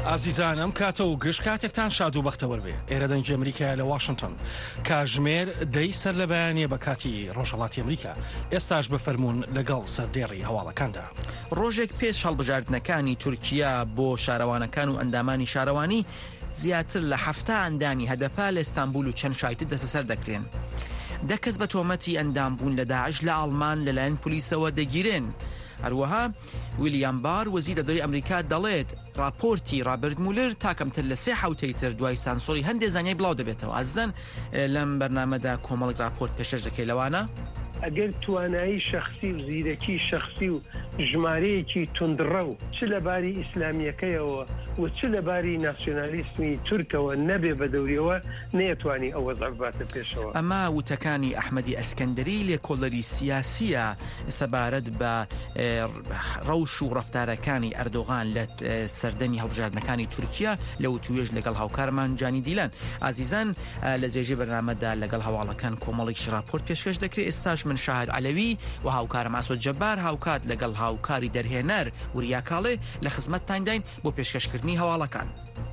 ئازیزان ئەم کاتە و گشت کاتێکتان شاد و بەختەوەر بێ. ئێرە دەنگی ئەمریکا لە واشنگتن کاژمێر دەی سەر لە بەیانیە بە کاتی ڕۆژهەڵاتی ئەمریکا ئێستاش بفەرمونون لەگەڵ سەردێڕی هەواڵەکاندا. ڕۆژێک پێش هەڵبژاردنەکانی تورکیا بۆ شارەوانەکان و ئەندامانی شارەوانی زیاتر لە 7 ئەندامی هەدەپا لە ئیستانبول و چەند شایتر دەستەسەر دەکرێن. دەکەس بە تۆمەتی ئەندامبوون لە داعش لە ئاڵمان لەلایەن پلیسەوە دەگیرێن. هەروەها ویلیام بار وەزیرە دەرەوەی ئەمریکا دەڵێت راپۆرتی رابرت مولر تاکەمتر لە 3 حوتەی تر دوای سانسۆری هەندێک زانیاری بڵاو دەبێتەوە. ئازن لەم بەرنامەدا کۆمەڵێک راپۆرت پێشەش دەکەی لەوانە ئەگەر توانایی شخصی و زیرەکی شخصی و ژمارەیەکی توندڕە و چ لەباری ئیسلامیەکەیەوە و چ لەباری ناسیۆنالیسمی تورکەوە نەبێ بە دەوریەوە نەیەتوانی ئەوە زەرباتە پێشەوە. ئەمە وتەکانی ئەحمەدی ئەسکەندەری لێکۆڵەری سیاسیە سەبارەت بە ڕەوش و ڕەفتارەکانی ئەردۆغان لە سەردەمی هەڵبژاردنەکانی تورکیا لە وتوێژ لەگەڵ هاوکارمان جانی دیلان. ئازیزان لە درێژەی بەرنامەدا لەگەڵ هەواڵەکان کۆمەڵێکی راپۆرت پێشکەش دەکرێت. ئێستاش من شاهد علەوی و هاوکارم ئاسۆد جەبار هاوکات لەگەڵ هاوکاری دەرهێنەر وریا کاڵێ لە خزمەتتان داین بۆ پێشکەشکردنی هەواڵەکان.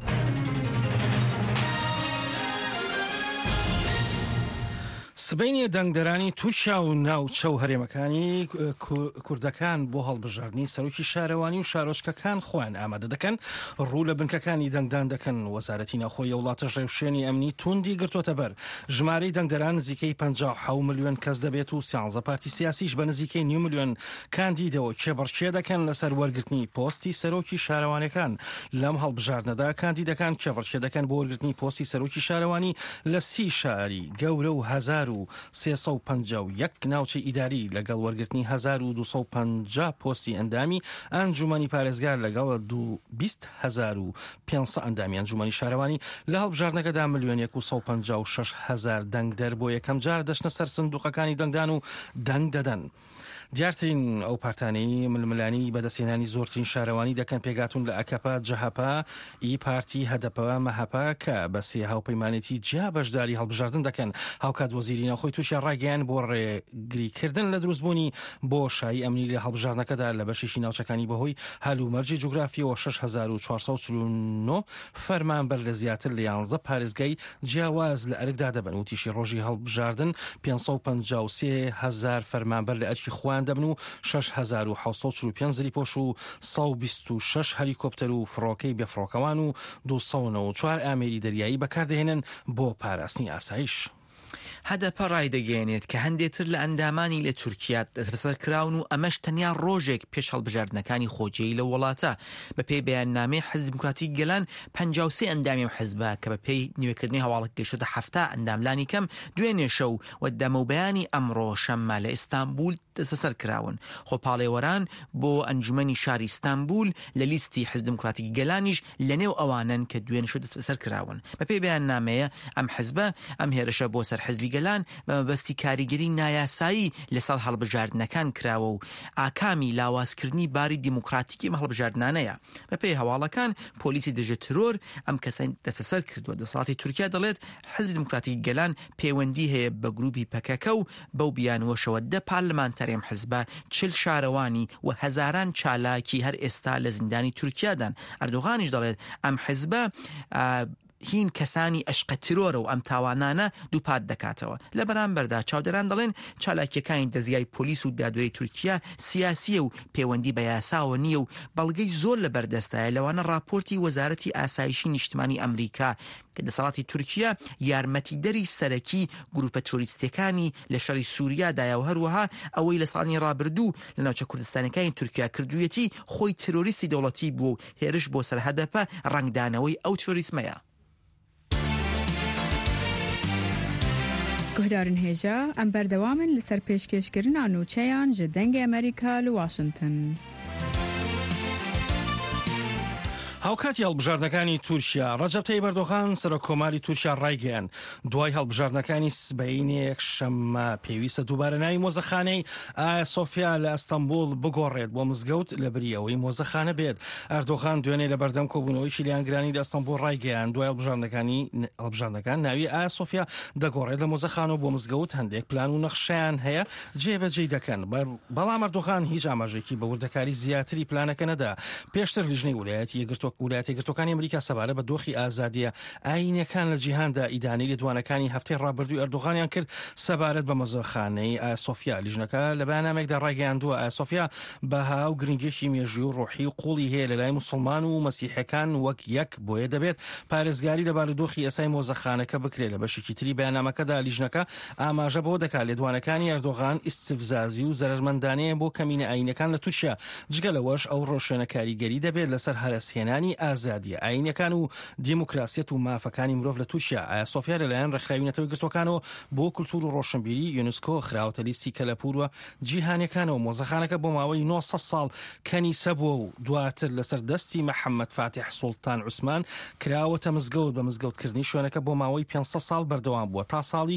سبەینی دەنگدەرانی تورکیا و ناوچە و هەرێمەکانی کوردەکان بۆ هەڵبژاردنی سەرۆکی شارەوانی و شارۆچکەکان خۆیان ئامادە دەکەن ڕوو لە بنکەکانی دەنگدان دەکەن. وەزارەتی ناوخۆی وڵاتە ڕێوشێنی ئەمنی توندی گرتوۆتە بەر. ژمارەی دەنگدەران نزیکەی 57 ملیۆن کەس دەبێت و 13 پارتی سیاسیش بە نزیکەی 9 ملیۆن کاندیدەوە کێبڕکێ دەکەن لەسەر وەرگرتنی پۆستی سەرۆکی شارەوانەکان. لەم هەڵبژاردنەدا کاندیدەکان کێبڕکێ دەکەن بۆ وەرگرتنی پۆستی سەرۆکی شارەوانی لە 30 شاری گەورە و 1351 ناوچەی ئیداری لەگەڵ وەرگرتنی 1250 پۆستی ئەندامی ئەنجومەنی پارێزگار لەگەڵ 20500 ئەندامی ئەنجومەنی شارەوانی لە هەڵبژاردنەکەدا 1,156,000 دەنگدەر بۆ یەکەم جار دەچنە سەر سندوقەکانی دەنگدان و دەنگ دەدەن. دیارترین ئەو پارتانەی ململانی بەدەستێنانی زۆرترین شارەوانی دەکەن پێگاتون لە ئەکەپا جەهەپا ئی پارتی هەدەپەوە مەهەپا کە بە سێ هاوپەیمانێتی جیا بەشداری هەڵبژاردن دەکەن. هاوکات وەزیری ناوخۆی تووشیا ڕاگەیان بۆ ڕێگریکردن لە دروستبوونی بۆ شایی ئەمنی لە هەڵبژاردنەکەدا لە بەشێکی ناوچەکانی بەهۆی هەلومەرجی جوگرافیەوە 6449 فەرمانبەر لە زیاتر لە 11 پارێزگای جیاواز لە ئەرکدا دەبن و تیشی ڕۆژی هەڵبژاردن 553,000 فەرمانبەر لە ئەرکی خوان دەبن و 6,745 زریپۆش و 126 هەلیکۆپتەر و فڕۆکەی بێفڕۆکەوان و 294 ئامێری دەریایی بەکاردەهێنن بۆ پاراستنی ئاسایش. هەدەپە ڕایدەگەێنێت کە هەندێتر لە ئەندامانی لە تورکیا دەست بەسەر کراون و ئەمەش تەنیا ڕۆژێک پێش هەڵبژاردنەکانی خۆجێی لە وڵاتە. بە پێی بەیاننامەی حزب دیموکراتی گەلان 53 ئەندامی حزبە کە بە پێی نوێکردنی هەواڵک گەیشتە 7 ئەنداملانی کەم دوێنێ شەو و دەمەوبەیانی ئەمڕۆ شەممە لە ئیستانبول دەستەسەر کراون. خۆپاڵێوەران بۆ ئەنجومەنی شاری ئیستانبول لە لیستی حزب دیموکراتی گەلانیش لە نێو ئەوانن کە دوێنێ شەو دەست بەسەر کراون. بە پێی بەیاننامەیە ئەم حزبە ئەم هێرشە بۆ سەر حزبی گەلان بە مەبەستی کاریگەری نایاسایی لەسەڵ هەڵبژاردنەکان کراوە و ئاکامی لاوازکردنی باری دیموکراتیکی هەڵبژاردنانەیە. بە پێی هەواڵەکان پۆلیسی دژە ترۆر ئەم کەسەی دەستبەسەر کردووە. دەسەڵاتی تورکیا دەڵێت حزب دیموکراتی گەلان پەیوەندی هەیە بە گروپی پەکەکە و بەو بیانوەشەوە 10 پارلمانتەرێم حزبە 40 شارەوانی و هەزاران چالاکی هەر ئێستا لە زیندانی تورکیادان. ئەردۆغانیش دەڵێت ئەم حزبە هین کەسانی ئەشقە ترۆرە و ئەم تاوانانە دووپات دەکاتەوە. لە بەرامبەردا چاودەران دەڵێن چالاکیەکانی دەزگای پۆلیس و دادوەری تورکیا سیاسیە و پەیوەندی بە یاساوە نییە و بەڵگەی زۆر لە بەردەستایە. لەوانە راپۆرتی وەزارەتی ئاسایشی نیشتمانی ئەمریکا کە دەسەڵاتی تورکیا یارمەتیدەری سەرەکی گروپە تۆریستەکانی لە شەڕی سووریادایە و هەروەها ئەوەی لە ساڵی ڕابردوو لە ناوچە کوردستانەکانی تورکیا کردوویەتی خۆی ترۆریستی دەوڵەتی بوو و هێرش بۆ سەر هەدەپە ڕنگدانەوەی ئەو تۆریسمەیە. گهدارن هێژە ئەم بەردەوامن لەسەر پێشکەشکردنا نوچەیان ji dengê ئەمریکا لە واشنگتن. هاوکاتی هەڵبژاردنەکانی تورکیا ڕەجەب تەیب ئەردۆغان سەرۆکۆماری تورکیا ڕایگەیاند دوای هەڵبژاردنەکانی سبەینێک شەممە پێویستە دووبارە ناوی مۆزەخانەی ئایا سۆفیا لە ئەستەمبول بگۆڕێت بۆ مزگەوت لە بریەوەی مۆزەخانە بێت. ئەردۆغان دوێنێ لە بەردەم کۆبوونەوەیکی لیانگرانی لە ئەستەمبول ڕایگەیاند دوای هەڵبژاردنەکان ناوی ئایا سۆفیا دەگۆڕێت لە مۆزەخانە بۆ مزگەوت. هەندێک پلان و نەخشەیان هەیە جێبەجێ دەکەن، بەڵام ئەردۆغان هیچ ئاماژێکی بە وردەکاری زیاتری پلانەکە نەدا. پێشتر لیژنەی ویلایەتە یەکگرتووەکان ویلایەتە یەکگرتووەکانی ئەمریکا سەبارەت بە دۆخی ئازادیە ئاینیەکان لە جیهاندا ئیدانی لە دوانەکانی هەفتەی ڕابردووی ئەردوغانیان کرد سەبارەت بە مەزۆخانەی ئایا سۆفیا. لیژنەکە لە بەیاننامێکدا ڕایگەیاندووە ئایا سۆفیا بەها و گرنگێکی مێژووی و ڕۆحی و قوڵی هەیە لە لای موسڵمان و مەسیحەکان وەک یەک بۆیە دەبێت پارێزگاری لە بارودۆخی ئەسای مۆزەخانەکە بکرێت. لە بەشێکی تری بەیاننامەکەدا لیژنەکە ئاماژە بۆ دەکات لێدوانەکانی ئەردۆغان ئیستیفزازی و زەرمەندانەیە بۆ کەمینە ئاینەکان لە تورکیا. جگە لەوەش ئەو ڕۆشنە کاریگەری دەبێت لەسەر هەرسهێنانی ئازادیە ئاینەکان و دیموکراسیەت و مافەکانی مرۆڤ لە تورکیا. ئایا سۆفیا لەلایەن ڕێکخراوی گرتوەکانەوە بۆ کولتور و ڕۆشنبیری یونسکۆ خراوەتە لیستی کەلەپور و جیهانیەکانەوە. مۆزەخانەکە بۆ ماوەی 900 ساڵ کەنیسە بووە و دواتر لەسەر دەستی محەممەد فاتح سوڵتان عوسمان کراوەتە مزگەوت. بە مزگەوتکردنی شوێنەکە بۆ ماوەی 500 ساڵ بەردەوام بووە تا ساڵی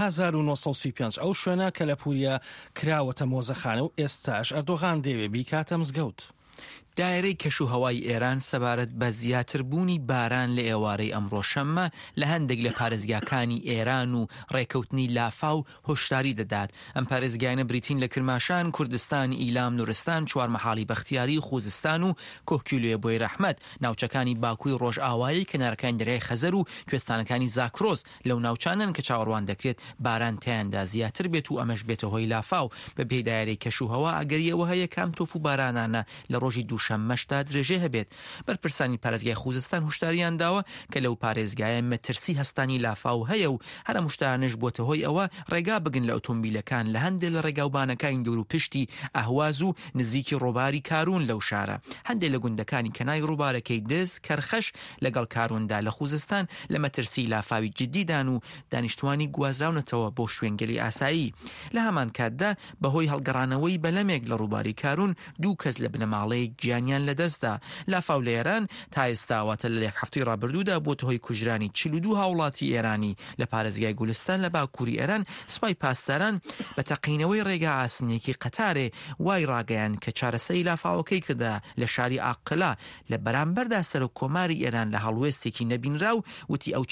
1935. ئەو شوێنە کەلەپوریە کراوەتە مۆزەخانە و ئێستاش ئەردۆغان دەیەوێت بیکاتە مزگەوت. دایرەی کەشوهەوای ئێران سەبارەت بە زیاتربوونی باران لە ئێوارەی ئەمڕۆ شەممە لە هەندێک لە پارێزگاکانی ئێران و ڕێکەوتنی لافاو هۆشداری دەدات. ئەم پارێزگایانە بریتین لە کرماشان، کوردستان، ئیلام، نورستان، چوارمەحاڵی بەختیاری، خوزستان و کۆکیلوێ بۆی ڕەحمەت. ناوچەکانی باکووی ڕۆژئاوایی، کەنارەکانی دەریای خەزەر و کوێستانەکانی زاکرۆز لەو ناوچانن کە چاوەڕوان دەکرێت باران تیاندا زیاتر بێت و ئەمەش بێتە هۆی لافاو. بەبێ دایرەی کەشوهەوا ئەگەریەوە هەیە کام تۆف و بارانانە لە ڕۆژی دووشەممەشدا درێژێ هەبێت. بەرپرسانی پارێزگای خوزستان هوشداریان داوە کە لەو پارێزگایە مەترسی هەستانی لافاو هەیە و هەرە مشتانش بۆتە هۆی ئەوە ڕێگا بگن لە ئۆتۆمبیلەکان لە هەندێک لە ڕێگاوبانەکانی دەور و پشتی ئەهواز و نزیکی ڕۆباری کارون لەو شارە. هەندێک لە گوندەکانی کەنای ڕووبارەکەی دز کەرخەش لەگەڵ کاروندا لە خوزستان لە مەترسی لافاوی جدیدان و دانیشتوانی گوازراونەتەوە بۆ شوێنگەلی ئاسایی. لە هەمان کاتدا بەهۆی هەڵگەڕانەوەی بەلەمێک لە ڕووباری کارون دوو کەس لە بنەماڵەیە گیانیان لەدەستدا. لافاو لە ئێران تا ئێستاواتە لە یەک هەفتەی ڕابردوودا بۆتە هۆی کوژرانی 42 هاوڵاتی ئێرانی لە پارێزگای گولستان لە باکووری ئێران. سوپای پاسداران بە تەقینەوەی ڕێگا ئاسنێکی قەتارێ وای ڕاگەیان کە چارەسەری لافاوەکەی کردا لە شاری ئاقلا لە بەرامبەردا سەر و کۆماری ئێران لە هەڵوێستێکی نەبینرا و وتی ئەو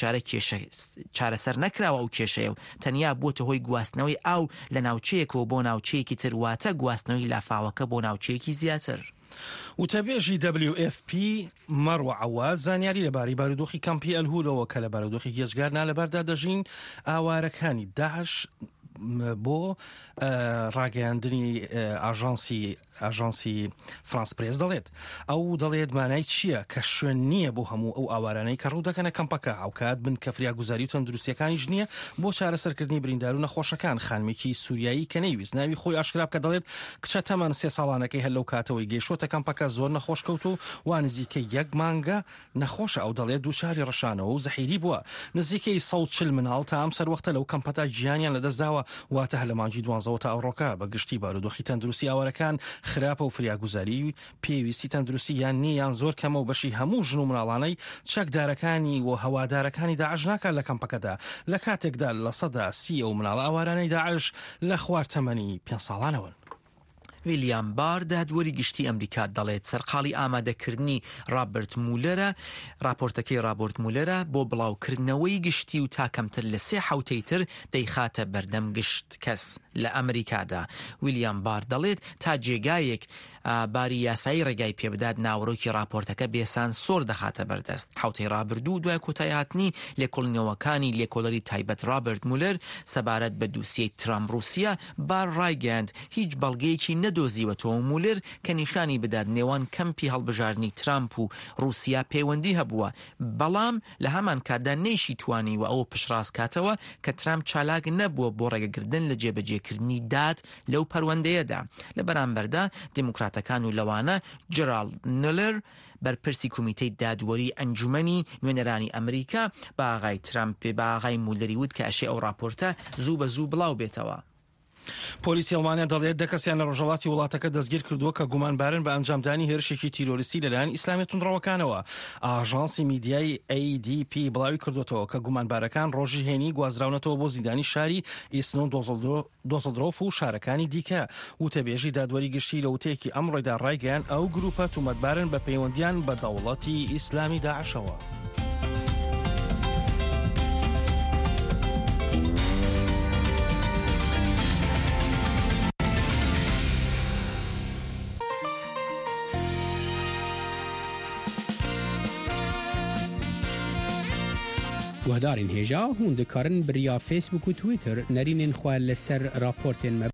چارەسەر نەکراوە ئەو کێشەیە و تەنیا بۆتە هۆی گواستنەوەی ئاو لە ناوچەیەکەوە بۆ ناوچەیەکی تر، واتە گواستنەوەی لافاوەکە بۆ ناوچەیەکی زیاتر. وتەبێژی WFP مەڕوە عەواز زانیاری لەبارەی بارودۆخی کەمپی ئەلهولەوە کە لە بارودۆخی گێژگارنا لەبەردا دەژین ئاوارەکانی داعش بۆ ڕاگەیاندنی ئاژانسی فرانس پرێس دەڵێت. ئەو دەڵێت مانای چییە کە شوێن نییە بۆ هەموو ئەو ئاوارانەی کە ڕوو دەکەنە کەمپەکە ئەوکات بن کە فریاگوزاری و تەندروستیەکانیش نییە بۆ چارەسەرکردنی بریندار و نەخۆشەکان. خانمێکی سووریایی کە نەیویست ناوی خۆی ئاشکرا بکە دەڵێت کچە تەمەن 3 ساڵانەکەی هەر لەو کاتەوەی گەیشتۆتە کەمپەکە زۆر نەخۆش کەوت و وانزیکەی 1 مانگە نەخۆشە. ئەو دەڵێت دووچاری ڕەشانەوە و زەحیری بووە. نزیکەی 140 مناڵ تا ئەم سەروەختە لەو کەمپەدا گیانیان لەدەستداوە، واتە هەر لە مانگی 12 تا ئەوڕۆکە. بەگشتی بارودۆخی تەندروستی ئاوارەکان خراپە و فریاگوزاری پێویستی تەندروستی یان نیە یان زۆر کەمە و بەشی هەموو ژن و مناڵانەی چەکدارەکانی و هەوادارەکانی داعش ناکات لە کەمپەکەدا. لە کاتێکدا لە سەدا 30 ئەو مناڵە ئاوارانەی داعش لە خوار تەمەنی 5 ساڵانەوەن. ویلیام بار دادوەری گشتی ئەمریکا دەڵێت سەرقاڵی ئامادەکردنی رابرت مولەرە راپۆرتەکەی رابرت مولەرە بۆ بڵاوکردنەوەی گشتی و تاکەمتر لە 3 حوتەی تر دەیخاتە بەردەم گشت کەس لە ئەمریکادا. ویلیام بار دەڵێت تا جێگایەک باری یاسایی ڕێگای پێبدات ناوڕۆکی راپۆرتەکە بێسان سۆر دەخاتە بەردەست. حوتەی رابردوو دوای کۆتایهاتنی لێکۆڵینەوەکانی لێکۆڵەری تایبەت رابرت مولەر سەبارەت بە دووسیەی ترامپ رووسیا بار ڕایگەاند هیچ بەڵگەیەکی نەدۆزیوەتەوە مولەر کە نیشانی بدات نێوان کەمپی هەڵبژاردننی ترامپ و رووسیا پەیوەندی هەبووە، بەڵام لە هەمان کاتدا نەیشی توانیوە ئەوە پشڕاست کاتەوە کە ترامپ چالاک نەبووە بۆ ڕێگەگرتن لە جێبەجێکردنی داد لەو پەروەندەیەدا. لە بەرامبەردا دموکراتەکان و لەوانە جێرالد نلر بەرپرسی کۆمیتەی دادوەری ئەنجومەنی نوێنەرانی ئەمریکا بە ئاغای ترامپ بە ئاغای مولەری وت کە ئەشێ ئەو راپۆرتە زوو بە زوو بڵاو بێتەوە. پۆلیسی ئەڵمانیا دەڵێت 10 کەسیان لە ڕۆژهەڵاتی وڵاتەکە دەستگیر کردووە کە گومانبارن بە ئەنجامدانی هێرشێکی تیرۆریستی لەلایەن ئیسلامی توندڕەوەکانەوە. ئاژانسی میدیای ADP بڵاوی کردوێتەوە کە گومانبارەکان ڕۆژی هێنی گوازراونەتەوە بۆ زیندانی شاری ئیسنۆ دۆزڵدرۆف و شارەکانی دیکە. وتەبێژی دادوەری گشتی لە وتەیەکی ئەمڕۆیدا ڕایگەیان ئەو گروپە تومەتبارن بە پەیوەندیان بە دەوڵەتی ئیسلامی داعشەوە. گهدارین هێژا هون دکارن بریا فیسبوک و تویتر نرینین خواه لسر راپورتین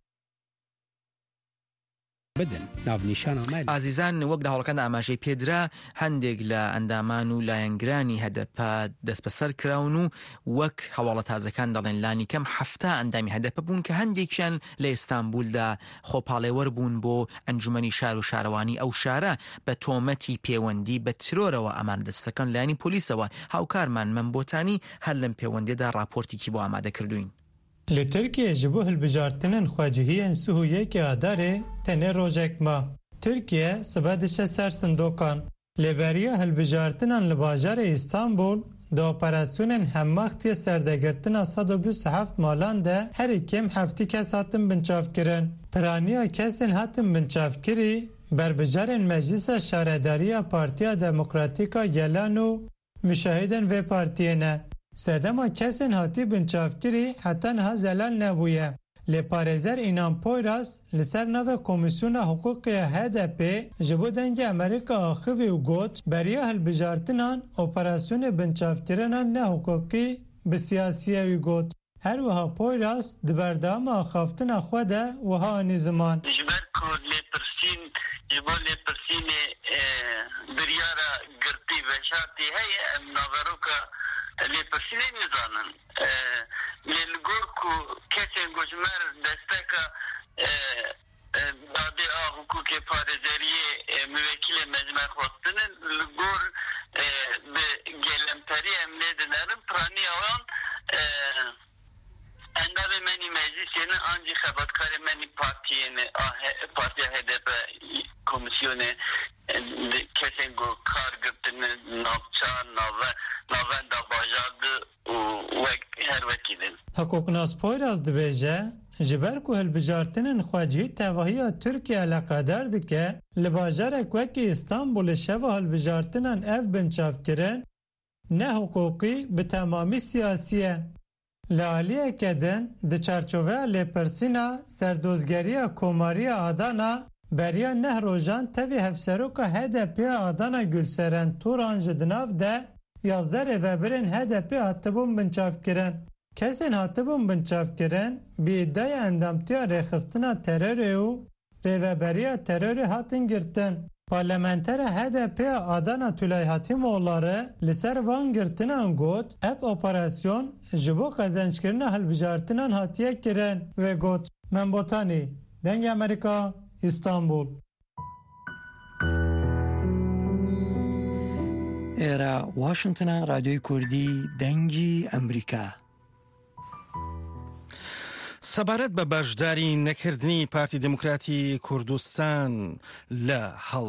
بدن ناونیشان آمد. عزیزان وەک لە هەوڵەکان ئاماژەی پێدرا هەندێک لە ئەندامان و لایەنگرانی هەدەپە دەست بەسەر کراون و وەک هەواڵە تازەکان دەڵێن لانی کەم 7 ئەندامی هەدەپە بوون کە هەندێکیان لە ئیستانبولدا خۆپاڵێوەەر بوون بۆ ئەنجومەنی شار و شارەوانی ئەو شارە بە تۆمەتی پەیوەندی بە ترۆرەوە ئەمان دەستەکان لایانی پۆلیسەوە. هاوکارمان منبۆتانی هەر لەم پەیوەندیدا راپۆرتێکی بۆ ئامادە کردوین. Li Tirkiye ji bo hilbijartinên xwecihiyên Sûhiyekê Adarê tenê rojek ma. Tirkiye sibe diçe ser sindokan. Lêberiya hilbijartinan li bajarê İstanbul di operasyonên hemmaxtiye serdegirtina 127 malan de herî kêm 7 kes hatin binçavkirin. Piraniya kesên hatin binçavkirî berbijarên Meclisa Şaredariya Partiya Demokratîk a Gelan û müşahidên vê partiyê ne. Sedema kesên hatî binçavkirî heta niha zelal nebûye. Lêparêzer İnan Poyraz li ser nava Komisyona Hukukê HDP ji bo dengê Amerîka axivî û got beriya hilbijartinan operasyonê binçavkirinan nehukukî bi siyasiye wî got. Her wiha Poyraz di berdewama axaftina xwe de wiha anî ziman. Ji ber ku lêpirsîn ji bo lêpirsînê biryara girtî veşartî heye em naveroka lêpirsînê nizanin. Lê li gor ku kesên gojmer desteka dadê a hukukê parêzeriyê müvekkilê mecme xwestinin li gor bi gelemperî em nêdin erin piraniya wan endavê menî meclisê ne ancî xebatkarê menî partiyê ne partiya HDP komisyonê kesên ku kar girtine navçar navenda bajardı û wek her wekî din. Hukuknas Poyraz dibêje ji ber ku hilbijartinên xwecihî tevahiya Tirkiye eleqedar dike li bajarek wekî İstanbulê şeva hilbijartinan ev binçavkirin ne hukukî bi temamî siyasî ye. Li aliyeke din di çerçoveya lêpirsîna serdozgeriya Komariya Adana beriya neh rojan tevî hevseroka HDP'ya Adana Gülseren Turan ji dinav de 11 rêveberên HDP hatibûn binçavkirin. Kesên hatibûn binçavkirin bi îddiaya endamtiya rêxistina terorê û rêveberiya terorê hatin girtin. Parlamentera HDP'ya Adana Tülay Hatimoğulları li ser van girtinan got ev operasyon ji bo xezençkirina hilbijartinan hatiye kirin ve got. Menbotani, Dengê Amerika, İstanbul. Era Washington'a Radyoyu Kurdî Dengî Amerika. سەبارەت بە بەشداری نەکردنی پارتی دموکراتی کوردستان لە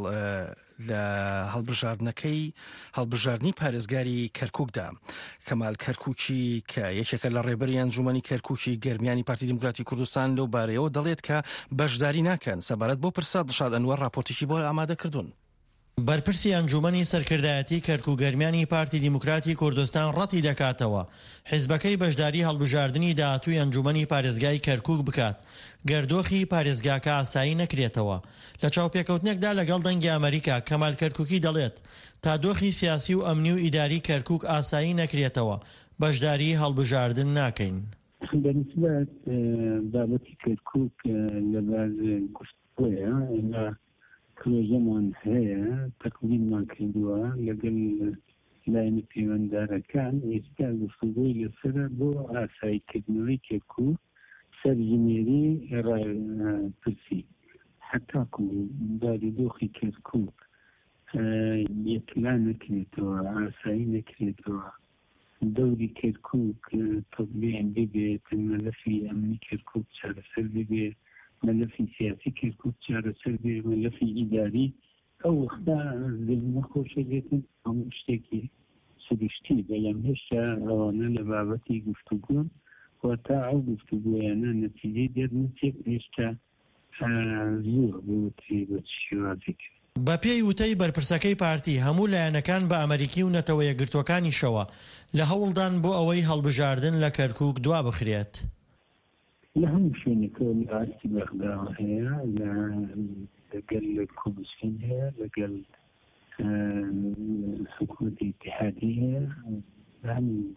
هەڵبژاردنەکەی پارێزگاری کەرکووکدا کەمال کەرکووکی کە یەکێکە لە ڕێبەری ئەنجومەنی کەرکووکی گەرمیانی پارتی دموکراتی کوردستان لەو بارەیەوە دەڵێت کە بەشداری ناکەن. سەبارەت بۆ پرسا دڵشاد ئەنوەر راپۆرتێکی بۆ ئامادە کردوون. بەرپرسی ئەنجومەنی سەرکردایەتی کەرکووگەرمیانی پارتی دیموکراتی کوردستان ڕەتی دەکاتەوە حیزبەکەی بەشداری هەڵبژاردننی داهاتووی ئەنجومەنی پارێزگای کەرکووک بکات گەردۆخی پارێزگاکە ئاسایی نەکرێتەوە. لە چاوپێکەوتنێکدا لەگەڵ دەنگی ئەمریکا کەمال کەرکووکی دەڵێت تا دۆخی سیاسی و ئەمنی و ئیداری کەرکووک ئاسایی نەکرێتەوە بەشداری هەڵبژاردن ناکەین. بەنسبەت بابەتی کەرکووک لەبەر گفتگۆیە پرۆژەمان هەیە تەقدیممان کردووە لەگەڵ لایەنە پەیوەنددارەکان ئێستا گفتوگۆی لەسەرە بۆ ئاساییکردنەوەی کەرکووک سەرژمێری ڕایپرسی هەتاکو دادۆخی کەرکووک یەکلا نەکرێتەوە ئاسایی نەکرێتەوە دەوری کەرکووک تەبلیغ ببێت مەلەفی ئەمنی کەرکووک چارەسەر ببێت مەلەفی سیاسی کەرکووک چارەسەر بێت مەلەفی ئیداری ئەو وەختا نەخۆشە بێتن هەموو شتێکی سروشتی بەڵام هێشتا ئەوانە لە بابەتی گفتوگۆن و تا ئەو گفتوگۆیانە نەتیجەی دەرنچێت هێشتا زۆر بۆتی بە شێوازێک. بە پێی وتەی بەرپرسەکەی پارتی هەموو لایەنەکان بە ئەمریکی و نەتەوە یەکگرتوەکانیشەوە لە هەوڵدان بۆ ئەوەی هەڵبژاردن لە کەرکووک دوا بخرێت. لە هەموو شوێنێکەوە ئاستی بەغدا هەیە لەگەل کوردستان هەیە لەگەل حکوومەتی ئیتیحادی هەیە هەموو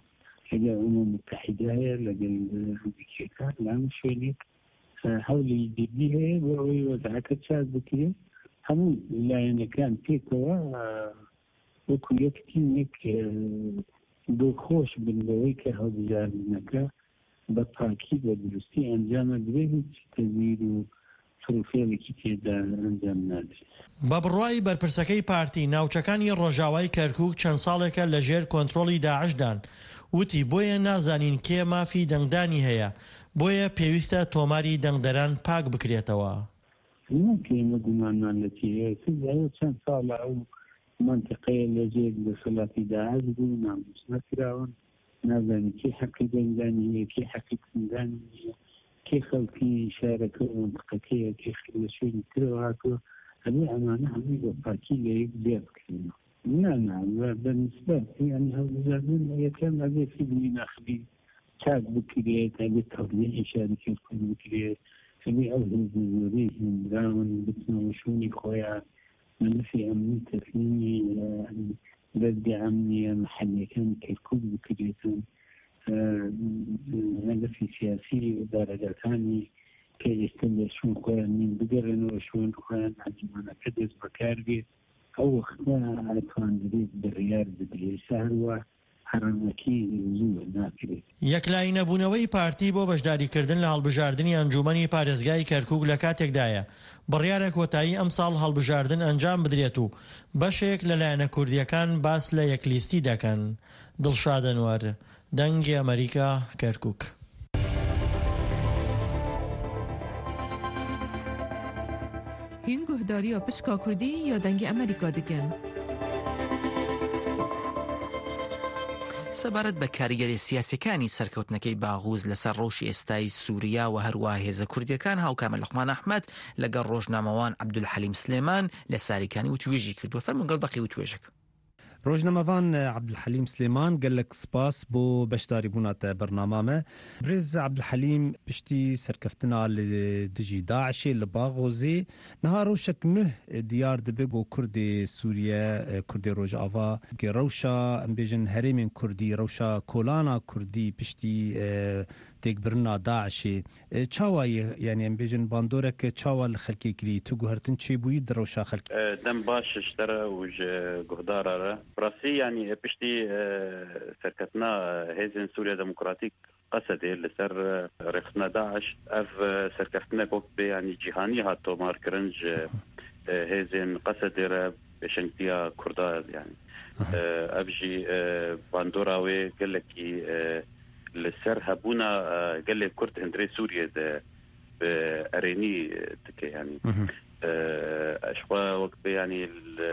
لەگەڵ ئەمم متحیدا هەیە لەگەڵ ئەمریکیەکان لە هەموو شوێنێک هەوڵی جدی هەیە بۆ ئەوەی وەزعەکە چاک بکرێت هەموو لایەنەکان پێکەوە وەکو یەک تیمێک بۆ خۆش بن بەوەی کە هەڵبژاردنەکە بە پاکی بە دروستی ئەنجامە درێ هیچ تەزیر و فڕوفێڵێکی تێدا ئەنجام نادرێت. بە بڕوای بەرپرسەکەی پارتی ناوچەکانی ڕۆژاوای کەرکووک چەند ساڵێکە لەژێر کۆنتڕۆڵی داعشدان وتی بۆیە نازانین کێ مافی دەنگدانی هەیە بۆیە پێویستە تۆماری دەنگدەران پاک بکرێتەوە. ناکەینە گومانمان لە تێ چەند ساڵە ئەو منطقەیە لەژێر دەسەڵاتی داعش بوو نامۆس نەکراون نازانی کێ حەقی دەنگدانی هەیە کێ حەقی دەنگدانی هەیە کێ خەڵکی شارەکە و منطقەکەیە کێ لە شوێنی ترەوە هاتووە هەموو ئەمانە هەمووی بە پاکی لە یەک بێ بکرێنەوە. بەنسبەت یعنی هەڵبژاردن یەکەم ئەگەر فیلمی ناخبی چاک بکرێت ئەگەر تەڵیەی شاری کردکن بکرێت هەمووی ئەو هێزی زۆرەی هێنراون بچنەوە شوێنی خۆیان منفی ئەمنی تەسلیمی بەردی ئەمنیە محەللەکانی کەرکووک بکرێتن هەدەفی سیاسی دارەگاکانی کە ئێستا لە شوێن خۆیان نین بگەڕێنەوە شوێن خۆیان حەجمانەکە دەست بەکار بێت ئەو وەختە ئەتوانرێت بڕیار بدرێت هەروە هەرانەکی زوو ناکرێت. یەکلای نەبوونەوەی پارتی بۆ بەشداریکردن لە هەڵبژاردننی ئەنجومەنی پارێزگای کەرکووک لە کاتێکدایە بڕیارە کۆتایی ئەم ساڵ هەڵبژاردن ئەنجام بدرێت و بەشێک لەلایەنە کوردیەکان باس لە یەکلیستی دەکەن. دڵشاد ئەنوەر، دەنگی ئەمریکا، کەرکووک. هین گوهداریە پشکا کوردی یا دەنگی ئەمریکا دەکەن. سەبارەت بە کاریگەری سیاسەکانی سەرکەوتنەکەی باغوز لەسەر ڕۆژی ئێستای سووریا و هەروە هێزە کوردیەکان هاوکامە لوقمان ئەحمەد لەگەڵ ڕۆژنامەوان عەبدولحەلیم سلێمان لە ساریکانی وتوێژی کردووە. فەرموو گەڵدەقی وتوێژەکە. ڕۆژنەمەوان عەبدولحەلیم سلێمان گەلک سپاس بۆ بەشداری بووناتە بەرنامامە. برێز عەبدولحەلیم پشتی سەرکەفتنا لە دژی داعشێ لە باغۆزێ نەها ڕۆژێک نه دیار دەبێ بۆ کوردی سووریە کوردی ڕۆژئاوا کە ڕەوشە ئەمبێژن هەرێمێن کوردی ڕەوشە کۆلانا کوردی پشتی تێکبرنا داعشێ چاوایە یعنی ئەمبێژن باندۆرەکە چاوە لە خەلکێکری تو گوهرتن چێ بووی دڕەوشە خەلک دەم باششترە وژ گوهدارە براسي يعني بشتي سركتنا هيزن سوريا ديمقراطيك قصدي لسر رخنا داعش اف سركتنا كوك يعني جهاني هاتو مار كرنج هيزن قصدي بشنتيا كردا يعني ابجي باندوراوي قال لك لسر هبونا قال لك كرد هندري سوريا باريني تكي يعني اشوا وقت يعني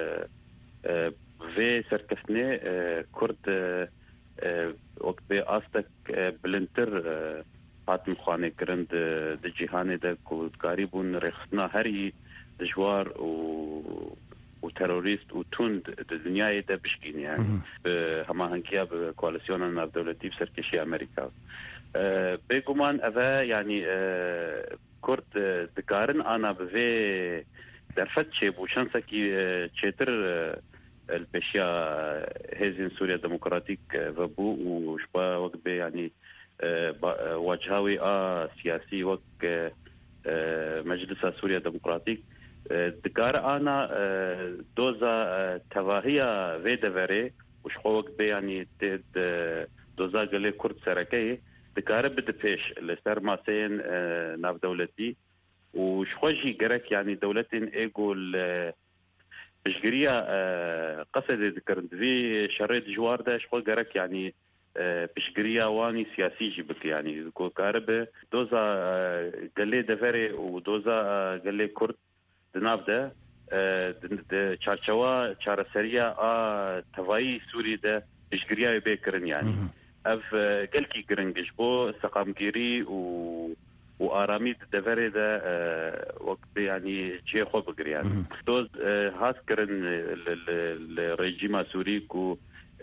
في سركفني كرد وقت بأستك بلنتر فاطم خواني كرند دجيهاني دا قريبون رخصنا هري دجوار وتروريست وتوند الدنيا دا بشكين يعني هما هنكيا بكواليسيون الناف دولتي بسركشي أمريكا بيقومان أفا يعني كرد دقارن أنا بفي درفت شيب وشانسكي تشيتر البشيا هيزن سوريا ديمقراطيك فبو وشبا وقت يعني واجهاوي سياسي وقت مجلس سوريا ديمقراطيك دقار انا دوزا تواهيا فيدفري وشخو وقت يعني دوزا قلي كرد سركي دقار بدفيش لسر ماسين ناف دولتي وشخوجي قرك يعني دولتين ايقول بشجريا قصد ذكرت في شريط جوار ده شو قرك يعني بشجريا واني سياسي جبك يعني كارب دوزا قلي دفري ودوزا قلي كرد دناف ده تشارشوا تشارسريا تواي سوري ده بشجريا بيكرن يعني اف قلكي قرنجش بو سقامكيري وآرامي دفري ده وقت يعني شيء خوب بقري يعني دوز هاسكرن الرجيم سوري كو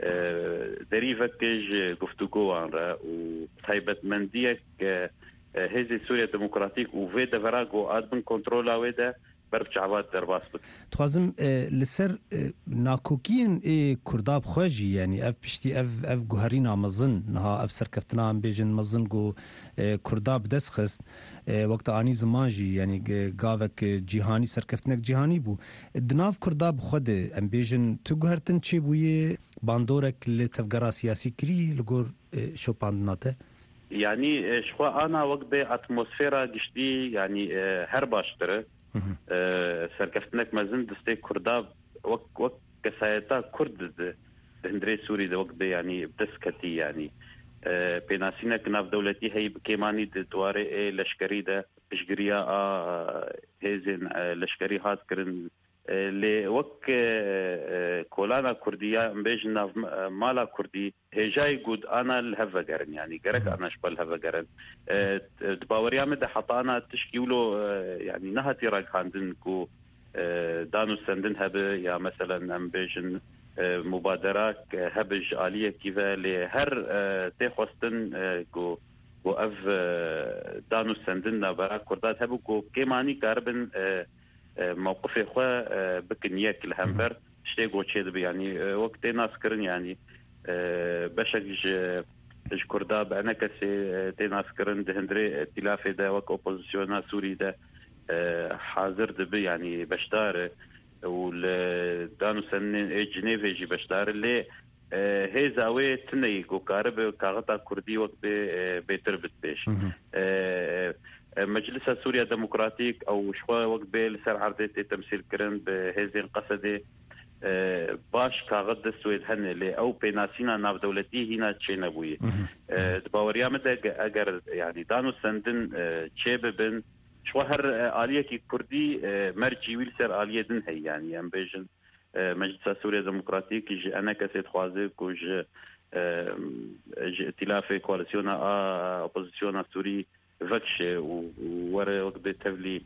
دريفتج قفتوكو عنرا وطيبت منديك هذه سوريا ديمقراطيك وفي دفراغو أدبن كنترولا وده بربچعبات درباس بك توازم لسر ناكوكين كرداب خوجي يعني اف بشتي اف جوهرينا مزن نها اف سركفتنا ام بيجن مزن جو كرداب دسخست وقت اني زمانجي يعني قافك جيهاني سركفتنك جيهاني بو دناف كرداب خود ام بيجن تو جوهرتن تشي بويه باندورك لتفقرا سياسي كري لغور شو باندناته يعني شخوا انا وقت باتموسفيرا قشتي يعني هر باشتره سركفتنك مزن دستي كرداب وقت كسايتا كرد هندري سوري ده وقت يعني بدسكتي يعني بيناسينك ناف دولتي هي بكيماني دواري لشكري ده بشجريا هيزن لشكري هات كرن لوك كولانا كردية مبيجنا مالا كردي هجاي قد أنا الهفقرن يعني قرق أنا شبه الهفقرن دباوريا مدى حطانا تشكيولو يعني نهتي راك هاندن كو دانو سندن هب يا مثلا مبيجن مبادرات هبج آلية كيفا لهر تخوستن كو اف دانو سندن نبرا كردات هبو كو كيماني كاربن موقفي خو بكنيك الهمبر شتيغو تشيد يعني وقت ناس كرن يعني بشج كرداب انا كسي تناس كرن دهندري ائتلاف ده وك اوبوزيسيون سوري ده حاضر دبي يعني بشتار ولدانو سنين جنيف يجي بشتار اللي هي زاوية تني كوكارب كاغتا كردي وقت بيتربت بيش مجلس سوريا ديمقراطيك او شوي وقت بيلسر عرضتي تمثيل كرن بهذه القصدي باش كاغد السويد هن اللي او بيناسينا ناف دولتي هنا تشينا بوي دباوريا مدى اگر يعني دانو سندن تشيببن شوهر آلية كي كردي مرجي ويلسر آلية دن هي يعني ام بيجن مجلس سوريا ديمقراطيك جي انا كسيت خوازي كوج ائتلاف كواليسيون اوبوزيسيون سوري فكش ورا وقت تبلي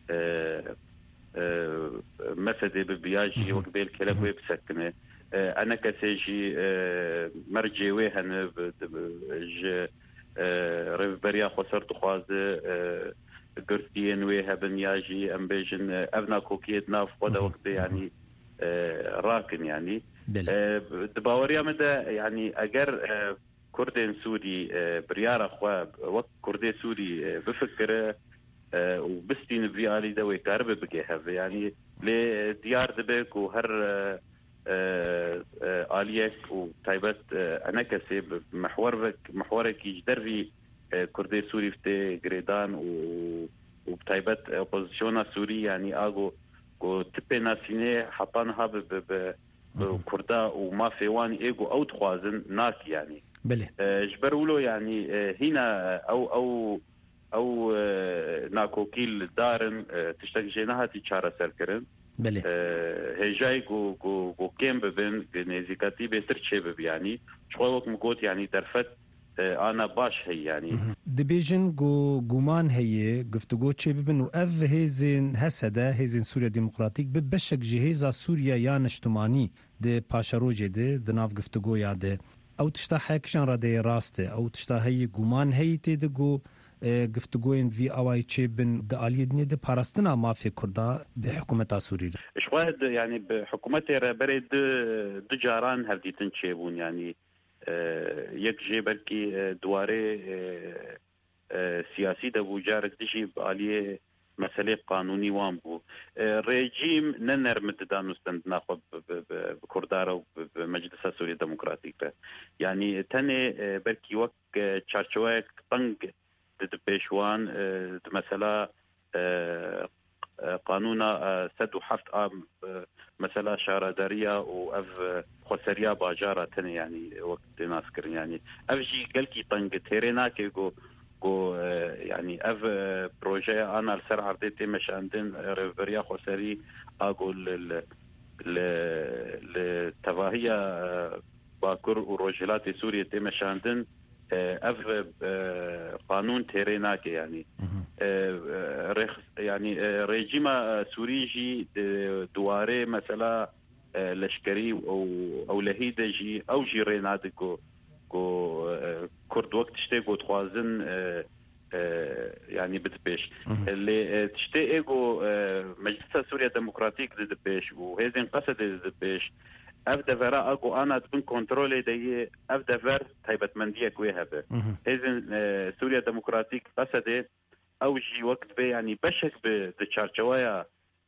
مسدي ببياجي وقت الكلاب ويبسكنه انا كسيجي مرجي وهن ريفبريا خسرت خواز قرتين ويها بنياجي ام بيجن ابنا كوكيتنا فقد وقت يعني راكن يعني دباوريا مدى يعني اجر كردين سوري بريارة خواب وقت كردي سوري بفكر وبستين بريالي دوي كارب بكيها يعني لديار دبك وهر آليك وتايبت أنا كسب محورك يجدر في كردي سوري في جريدان وبتايبت أوبوزيسيون سوري يعني آغو تبي ناسيني حطانها بكردا وما في وان إيجو أو تخوازن ناك يعني بله جبرولو يعني هنا او ناكوكيل دارن تشتكي جيناها تشارة سركرن بله هجاي جو كيم ببن نزيكاتي بيتر تشيب يعني شوي وقت مقوت يعني درفت انا باش هي يعني دبيجن جومان هي گفتگو چه ببن و اف هزين هسدا هزين سوريا ديمقراطيك ببشك جهيزا سوريا يا نشتماني de پاشروجه de ناف گفتگو یاده او تشتا حکشان را ده راسته او تشتا هی گومان هی تیده گو گفتگوین وی اوای چه بن ده آلیه دنیا ده پارستنا مافیا کرده به حکومت سوری شواهد يعني بحكومت بريد دو جاران هفديتن چيبون يعني يك جي بركي دواري سياسي ده بوجارك دشي بآلية مسألة قانوني وان بو ريجيم ننر متدان مستند ناخذ بكردارة وبمجلس سوريا ديمقراطيك يعني تاني بركي وك تشارشواك طنق دبيشوان مسألة قانون سد وحفت مسألة شاردارية وأف خسرية باجارة تاني يعني وقت ناسكر يعني أفجي قلكي طنق تيرينا كيقو يعني اف بروجي انا السر عرضتي مش عندن ريفريا خسري اقول للتفاهية باكر وروجلات سوريا مش عندن اف قانون تيريناك يعني يعني ريجيم سوريجي دواري مثلا لشكري او لهيدجي او جيريناتكو كرد وقت شتي قد خوازن يعني بدبش اللي تشتي ايجو مجلس سوريا ديمقراطيك دبش وهذين قصد دبش ابدا فرا اكو انا تكون كنترولي دي ابدا فر تايبت منديه كويهبه هذين سوريا ديمقراطيك قصد اوجي وقت بي يعني بشك بتشارجوايا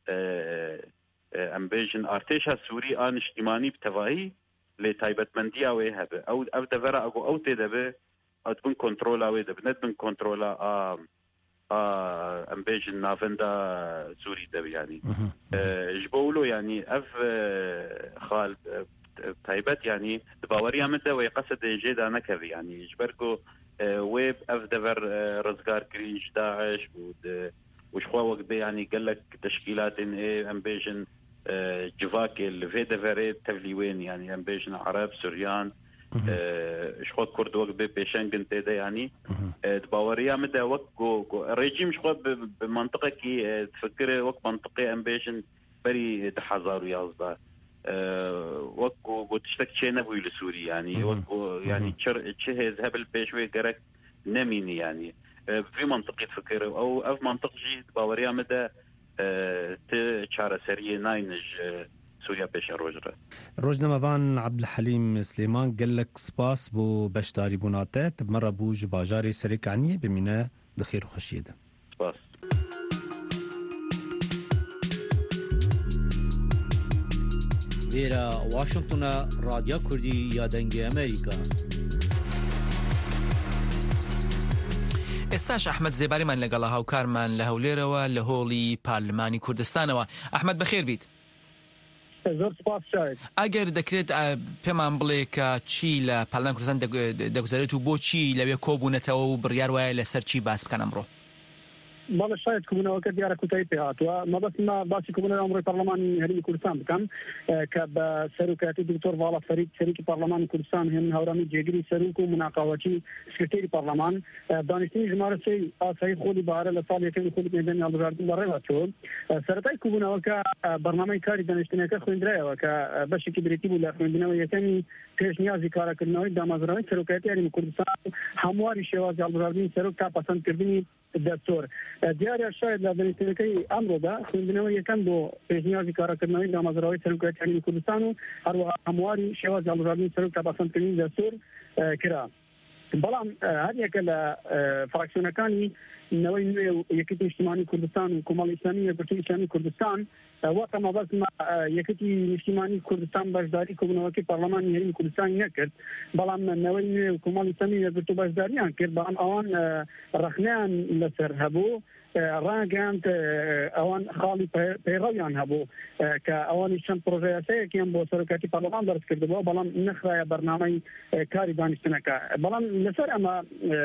امبيجن ارتيشا سوري ان اجتماعي بتواهي لتايبت منديه ويهبه او ابدا فرا اكو او تدبه تكون كنترولا ويدا بندن كنترولا امبيجن نافندا سوري دبي يعني جبولو يعني اف خال تايبت يعني دباوريا مدى ويقصد جيدا نكبي يعني جبركو ويب اف دفر رزقار كريش داعش وشخوا وقت يعني قال لك تشكيلات امبيجن جفاكي الفي دفريت تفليوين يعني امبيجن عرب سوريان شخوا كرد وقت بيشنجن تيدا يعني دباوريا مدى وقت ريجيم شخوا بمنطقة كي تفكر وقت منطقة امبيجن بري دحازارو يازدا وقت تشتك شيء نبوي لسوري يعني وقت يعني تشه ذهب البيشوي قرك نميني يعني في منطقة فكر أو في منطقة جي دباوريا مدى تشارة سرية ناينج سوريا بيش روجرة روجنا مفان عبد الحليم سليمان قال لك سباس بو بشتاري بوناتات مرة بو جباجاري سريك عني بمينا دخير وخشيدة سباس ویرا واشنگتن رادیو کردی یا دنگ امریکا ئێستاش ئەحمەد زێباریمان لەگەڵا هاوکارمان لە هەولێرەوە لە هۆڵی پارلمانی کوردستانەوە. ئەحمەد بەخێر بیت. زۆر سپاس شاید. ئەگەر دەکرێت پێمان بڵێ کە چی لە پارلمانی کوردستان دەگوزارێت و بۆچی لەوێ کۆبوونەتەوە و بڕیار وایە لەسەر چی باس بکەن ئەمڕۆ؟ بەڵێ شاید کۆبوونەوەکە دیارە کوتایی پێ هاتووە مەبەستمە باسی کۆبوونەوەی ئەمڕۆی پەرلەمانی هەرێمی کوردستان بکەم کە بە سەرۆکایەتی دکتۆر ڤاڵا فەرید سەرۆکی پەرلەمانی کوردستان هێمن هەورامی جێگیری سەرۆک و مناقەوەتی سکرتێری پەرلەمان دانیشتنی ژمارە سێی ئاسایی خۆلی بەهارە لە ساڵ یەکەمی خۆلی مێدانی هەڵبژاردن بەڕێوە چوو. سەرەتای کۆبوونەوەکە بەرنامەی کاری دانیشتنەکە خوێندرایەوە کە بەشێکی بریتی بوو لە خوێندنەوەی یەکەمی پێشنیازی کارەکردنەوەی دامەزراوەی سەرۆکایەتی هەرێمی کوردستان هەمواری شێوازی هەڵبژاردننی سەرۆک تا پەسەندکردنی دەستۆر دیارە شاید لە دانیشتنەکەی ئەمڕۆدا خوێندنەوە یەکەم بۆ پێشنیازی کارەکردنەوەی دامەزراوەی سەرۆکایەتی هەرێمی کوردستان و هەروەها هەمواری شێوازی هەڵبژاردننی سەرۆک تا پەسەندکردنی دەستۆر کرا. بەڵام هەر یەکە لە فراکسیۆنەکانی نەوەی نوێ و یەکێتی نیشتیمانی کوردستان و کۆمەڵی ئیسلامی یەکگرتووی ئیسلامی کوردستان وەکە مەبەستمە یەکێتی نیشتیمانی کوردستان بەشداری کۆبوونەوەکی پەرلەمانی هەرێمی کوردستانی نەکرد بەڵام نەوەی نوێ و کۆمەڵی ئیسلامی یەکگرتوو بەشداریان کرد بەڵام ئەوان ڕەخنەیان لەسەر هەبوو ڕاگەاند ئەوان خاڵی پەیڕەویان هەبوو کە ئەوانی چەند پرۆژە یاسایەکیان بۆ سەرۆکایەتی پەرلەمان دەرز کردبووە بەڵام نەخرایە بەرنامەی کاری دانیشتنەکە. بەڵام لەسەر ئەمە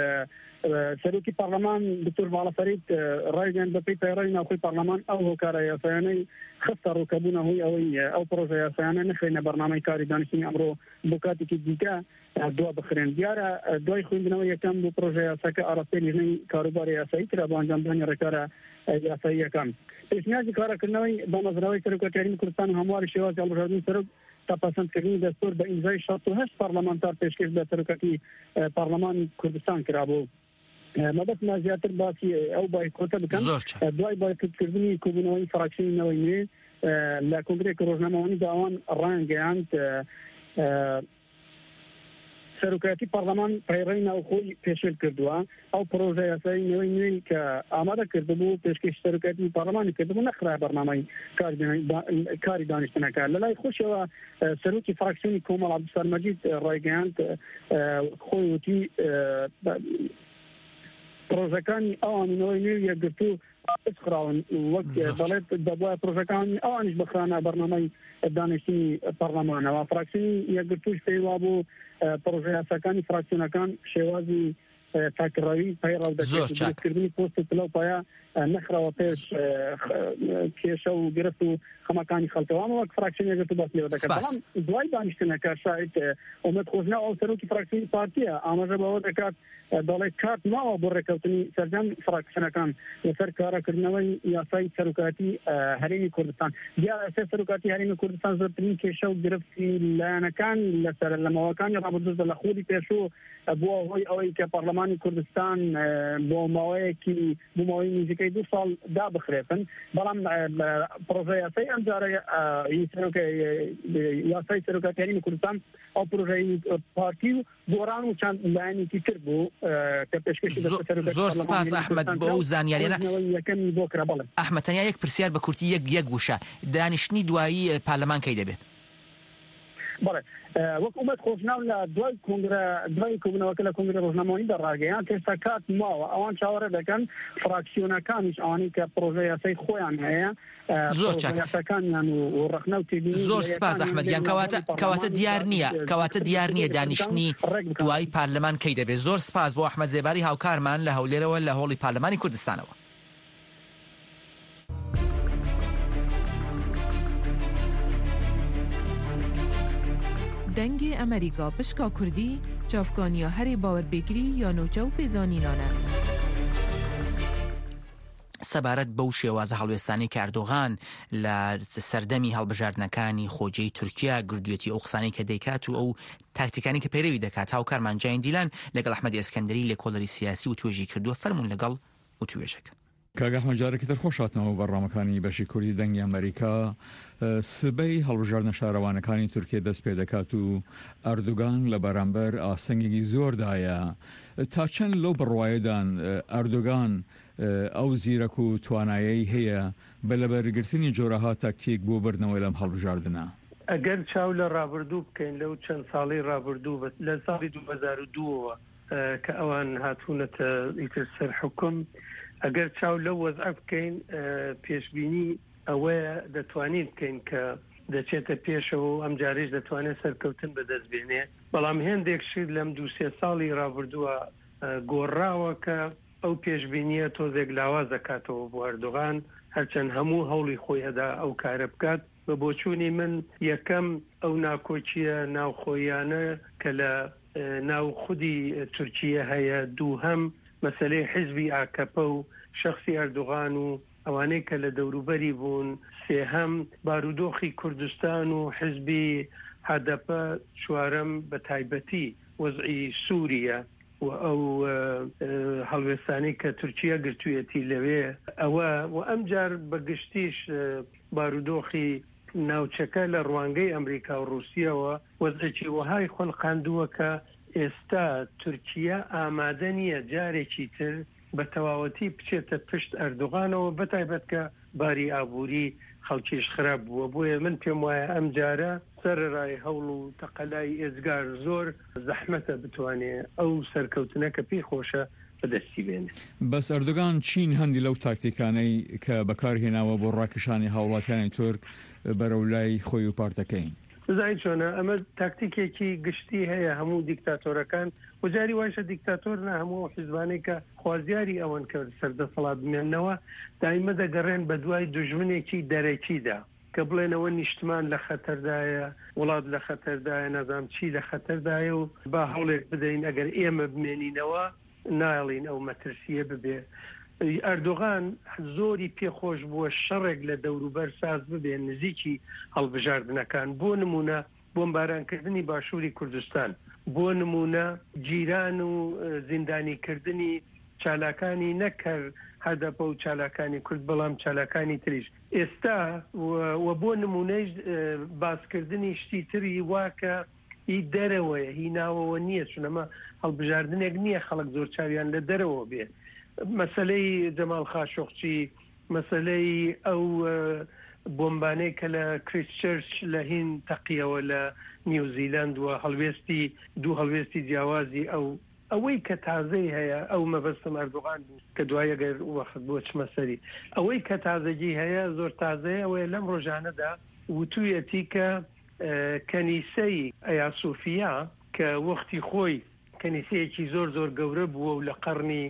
سەرۆکی پەرلەمان دکتۆر ڤاڵا فەرید ڕایگەیاند بەپێی پەیڕەوی ناوخۆی پەرلەمان ئەو هۆکارە یاسایانەی خستە ڕووکەبوونە هۆی ئەوەی ئەو پرۆژە یاسایانە نەخوێنە بەرنامەی کاری دانیشتنی ئەمڕۆ بۆ کاتێکی دیکە دوا بخرێن. دیارە دوای خوێندنەوە یەکەم بۆ پرۆژە یاساکە ئاراستەی لیژنەی کاروباری یاسایی کرا بۆ ئەنجامدانی ڕێکارە یاساییەکان. پێشنیازی کارەکردنەوەی دامەزراوەی سەرۆکایەتی هەرێمی کوردستان و هەمواری شێوازی هەڵبژاردننی سەرۆک تا پەسەندکردنی دەستۆر بە ئیمزای 68 پەرلەمانتار پێشکەش بە سەرۆکایەتی پەرلەمانی کوردستان کرابوو. مەبەستمە زیاتر باسی ئەو بایکۆتە بکەم دوای بایکۆتکردنی کۆبوونەوەی فراکسیۆنەوەی نوێ لە کۆنگرێکی ڕۆژنامەوانی داوان ڕانگەیاند سەرۆکایەتی پەرلەمان پەیڕەوی ناوخۆی پێشێل کردووە ئەو پرۆژە یاسایی نوێی نوێی کە ئامادە کردبوو پێشکەش سەرۆکایەتی پەرلەمانی کردبوو نەخرا بەرنامەی کاری دانیشتنەکە. لە لای خۆشەوە سەرۆکی فراکسیۆنی کۆمەڵ عەبدولسەلام مەجید ڕایگەیاند خۆی وتی پرۆژەکانی ئەوانەوەی نوێ یەکگرتوو خراون وەک دەڵێت دەبووە پرۆژەکانی ئەوانیش بخرانە بەرنامەی دانیشتنی پەرلەمانەوە. فراکسیۆنی یەکگرتووش پێی وابوو پرۆژە یاساکانی فراکسیۆنەکان شێوازی تاکڕەوی پەیڕەو دەکردنی پۆست پلەپایە نەخراوە پێش کێشە و گرفت و خەمەکانی خەڵکەوان وەک فراکسیۆن یەکگرتوو باس لێوە دەکات. بەڵام دوای دانیشتنەکە شاید ئومێد خۆشنا ئەو سەرۆکی فراکسیۆنی پارتیە ئاماژە بەوە دەکات دەڵێت کات ماوە بۆ ڕێکەوتنی سەرجەم فراکسیۆنەکان لەسەر کارەکردنەوەی یاسای سەرۆکایەتی هەرێمی کوردستان. دیارە ئێستا سەرۆکایەتی هەرێمی کوردستان زۆرترین کێشە و گرفتی لایەنەکان لەسەر لەمەوەکانی ڕابردوودا لە خۆلی پێشوو بووە هۆی ئەوەی کە پەرلەمان پەرلەمانی کوردستان بۆ ماوەیەکی نزیکەی 2 ساڵ دابخرێتن بەڵام پرۆژە یاسای ئەم جارە یاسای سەرۆکاتیاریی کوردستان ئەو پرۆژەی پارتی و گۆڕان و چەند لایەنێکی تر بوو کە پێشکەشی زۆر سپاس ئەحمەد بۆ ئەو زانیاریانە یەکەمی بۆ کرا. بەڵێ ئەحمەد تەنیا یەک پرسیار بە کورتی یەک وشە دانیشتنی دوایی پارلەمان کەی دەبێت؟ بەڵێ وەک ئومەد خۆشناو لە دوای کۆبوونەوەکە لە کۆنگرە ڕۆژنامەوەیی دەڕاگەیان کێستا کات ماوە ئەوان چاوەڕێ دەکەن فراکسیۆنەکانیش ئەوانەی کە پرۆژە یاسای خۆیان هەیە زۆر یاساکانیان و ڕخنە و تێبینی. زۆر سپاس ئەحمەدیان کەواتە دیار نییە دانیشتنی دوایی پارلەمان کەی دەبێت. زۆر سپاس بۆ ئەحمەد زێباری هاوکارمان لە هەولێرەوە لە هۆڵی پارلەمانی کوردستانەوە. دەنگی ئەمریکا پشکا کوردی چاوکانیا هەری باوەڕبێگری یا نۆچە و پێزانینانە. سەبارەت بەو شێوازە هەڵوێستانی کاردۆغان لە سەردەمی هەڵبژاردنەکانی خۆجەی تورکیا گردوێتی ئەو قسانی کە دەیکات و ئەو تاکتیکانی کە پەیرەوی دەکات هاوکارمان جاین دیلان لەگەڵ ئەحمەدی ئەسکەندەری لێکۆڵەری سیاسی و توێژی کردووە فەرمون لەگەڵ و توێژەکە. کاگە جارێکی تر خۆشاتنەوە بەڕامەکانی بەشی کوردی دەنگی ئەمریکا سبەی هەڵبژاردنە شارەوانەکانی تورکیا دەست پێ دەکات و ئەردوگان لە بەرامبەر ئاسەنگێکی زۆردایە تا چەند لەو بڕوایەدان ئەردوگان ئەو زیرەک و توانایەی هەیە بە لەبەرگرتنی جۆرەها تاکتیک بۆ بردنەوەی لەم هەڵبژاردنە. ئەگەر چاو لە ڕابردوو بکەین لەو چەند ساڵی ڕابردوو لە ساڵی 2002ەوە کە ئەوان هاتوونەتە ئیتر سەر حکوم ئەگەر چاو لەو وەزع بکەین پێشبینی ئەوەیە دەتوانین بکەین کە دەچێتە پێشەوە و ئەم جاریش دەتوانێت سەرکەوتن بەدەست بێنێ. بەڵام هێندێکشی لەم 2-3 ساڵی ڕابردووە گۆڕاوە کە ئەو پێشبینیە تۆزێک لاواز دەکاتەوە بۆ ئەردوغان هەرچەند هەموو هەوڵی خۆی هەدا ئەو کارە بکات. بە بۆچوونی من یەکەم ئەو ناکۆچیە ناوخۆیانە کە لە ناو خودی تورکیە هەیە، دووهەم مەسەلەی حیزبی ئاکەپە و شەخصی ئەردوغان و ئەوانەی کە لە دەوروبەری بوون، سێهەم بارودۆخی کوردستان و حیزبی هەدەپە، چوارەم بە تایبەتی وەزعی سووریە و ئەو هەڵوێستانی کە تورکیا گرتوویەتی لەوێ ئەوە و ئەمجار بەگشتیش بارودۆخی ناوچەکە لە ڕوانگەی ئەمریکا و رووسیەوە وەزعێکی وەهای خۆڵقاندووە کە ئێستا تورکیا ئامادە نییە جارێکی تر بە تەواوەتی بچێتە پشت ئەردوغانەوە، بەتایبەت کە باری ئابووری خەڵکیش خراپ بووە. بۆیە من پێم وایە ئەم جارە سەرڕای هەوڵ و تەقەلای ئێزگار زۆر زەحمەتە بتوانێت ئەو سەرکەوتنە کە پێی خۆشە بەدەستی بێنێ. بەس ئەردوگان چین هەندی لەو تاکتیکانەی کە بەکارهێناوە بۆ ڕاکشانی هاوڵاتیانی تورک بەرەو لای خۆی و پارتەکەین. بزانین چۆنە ئەمە تاکتیکێکی گشتی هەیە هەموو دیکتاتۆرەکان و جاری وایشە دیکتاتۆر نە هەموو حیزبانەی کە خوازیاری ئەوەن کە سەردەسەڵات بمێننەوە دائیمە دەگەڕێن بە دوای دوژمنێکی دەرەکیدا کە بڵێنەوە نیشتمان لە خەتەردایە، وڵات لە خەتەردایە، نەزانم چی لە خەتەردایە و با هەوڵێک بدەین ئەگەر ئێمە بمێنینەوە ناڵین ئەو مەترسیە ببێ. ئەردوغان زۆری پێخۆش بووە شەڕێک لە دەوروبەر ساز ببێ نزیکی هەڵبژاردنەکان، بۆ نمونە بۆمبارانکردنی باشووری کوردستان، بۆ نمونە گیران و زیندانیکردنی چالاکانی نەکرد هەدەپە و چالاکانی کورد بەڵام چالاکانی تریش. ئێستا و بۆ نمونەش باسکردنی شتی تری واکە هی دەرەوەیە، هی ناوەوە نییە، چونەمە هەڵبژاردنێک نییە خەڵک زۆر چاویان لە دەرەوە بێ. مەسەلەی جەمال خاشۆخچی، مەسەلەی ئەو بۆمبانەی کە لە کریستچەرچ لە هین تەقیەوە لە نیوزیلند و دوو هەڵوێستی جیاوازی ئەوەی کە تازەی هەیە، ئەو مەبەستم ئەردوغان بوو کە دوای گەر وەخت بۆ چمە سەری، ئەوەی کە تازەگی هەیە زۆر تازەیە ئەوەیە لەم ڕۆژانەدا وتوویەتی کە کەنیسەی ئەیا سوفیا کە وەختی خۆی کەنیسەیەکی زۆر زۆر گەورە بووە و لە قەرنی